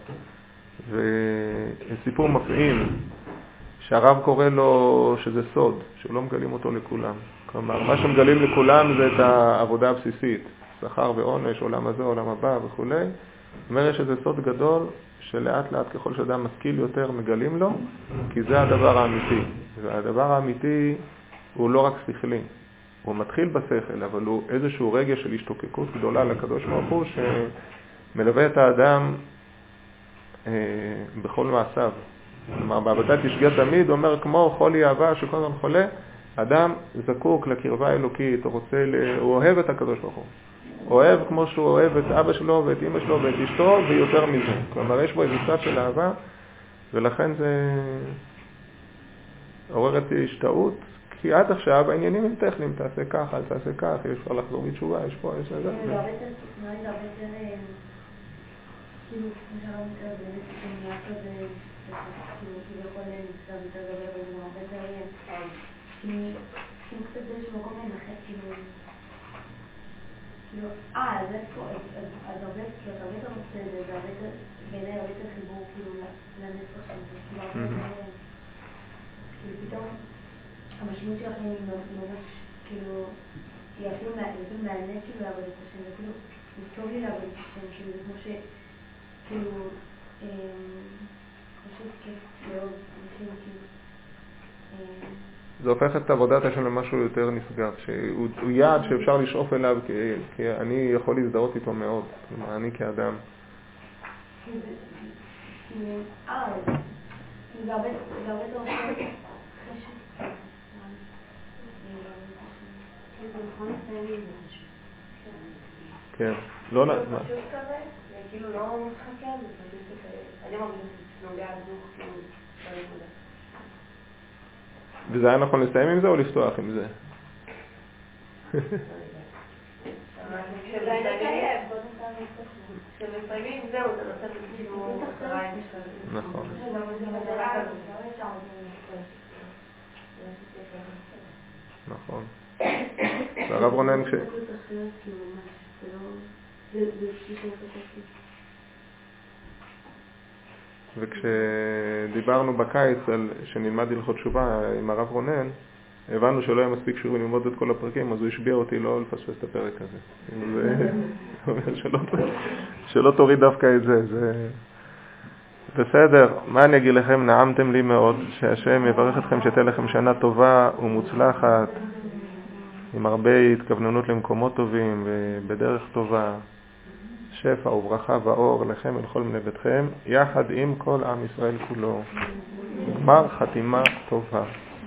וסיפור מפעים, שהרב קורא לו שזה סוד, שלא מגלים אותו לכולם. כלומר, מה שמגלים לכולם זה את העבודה הבסיסית, שכר ועונש, עולם הזה, עולם הבא וכו'. אומר שזה סוד גדול שלאט לאט ככל שאדם משכיל יותר מגלים לו, כי זה הדבר האמיתי. והדבר האמיתי הוא לא רק שכלי, הוא מתחיל בשכל, אבל הוא איזשהו רגש של השתוקקות גדולה לקדוש ברוך הוא שמלווה את האדם אה, בכל מעשיו. כלומר, בעבודת ישגה תמיד, הוא אומר, כמו חולי אהבה שכל הזמן חולה, אדם זקוק לקרבה אלוקית, הוא רוצה, הוא אוהב את הקדוש ברוך הוא. אוהב כמו שהוא אוהב את אבא שלו ואת אמא שלו ואת אשתו, ויותר מזה. כלומר, יש בו איזה צד של אהבה, ולכן זה עורר את השתאות, כי עד עכשיו העניינים הם טכניים, תעשה כך, אל תעשה כך, יש כבר לחזור בתשובה, יש פה, יש לזה. זה הרבה יותר, נראה לי הרבה יותר, כאילו, כמו שהרב מתאר, באמת, שנהיה כזה, כאילו, כביכול נצטרף יותר גדול, אבל זה גם הרבה יותר, כאילו, קצת באיזשהו מקום לנחת, כאילו, כאילו, אה, אז איפה, אז הרבה, כאילו, הרבה יותר רוצה את זה, זה הרבה יותר, בעיניי הרבה יותר חיבור, כאילו, לנצח שם, כאילו, הרבה יותר, כאילו, פתאום, המשמעות שלכם היא ממש, כאילו, היא אפילו מעניינת, כאילו, לעבוד את השם, זה כאילו, זה טוב לי לעבוד את השם, כאילו, זה כמו ש, כאילו, חושב כיף מאוד, אנשים, כאילו, זה הופך את עבודת השם למשהו יותר נשגב, שהוא יעד שאפשר לשאוף אליו, כי אני יכול להזדהות איתו מאוד, כלומר, אני כאדם. כאילו, אה, זה הרבה טוב, כן. לא, זה מה? פשוט כזה, זה כאילו לא מתחכם, זה פשוט כזה, אני מרגיש נוגע דוך, כאילו, לא נקודה. וזה היה נכון לסיים עם זה או לפתוח עם זה? כשמסיימים זהו, זה נושא כאילו אחריי משתלם. נכון. נכון. והרב רונן כש... וכשדיברנו בקיץ על שנלמד הלכות תשובה עם הרב רונן, הבנו שלא היה מספיק שיעורים ללמוד את כל הפרקים, אז הוא השביע אותי לא לפספס את הפרק הזה. זה אומר שלא, שלא תוריד דווקא את זה. זה בסדר. מה אני אגיד לכם? נעמתם לי מאוד. שהשם יברך אתכם, שתהיה לכם שנה טובה ומוצלחת, עם הרבה התכווננות למקומות טובים ובדרך טובה. שפע וברכה ואור לכם ולכל בני ביתכם, יחד עם כל עם ישראל כולו. גמר חתימה טובה.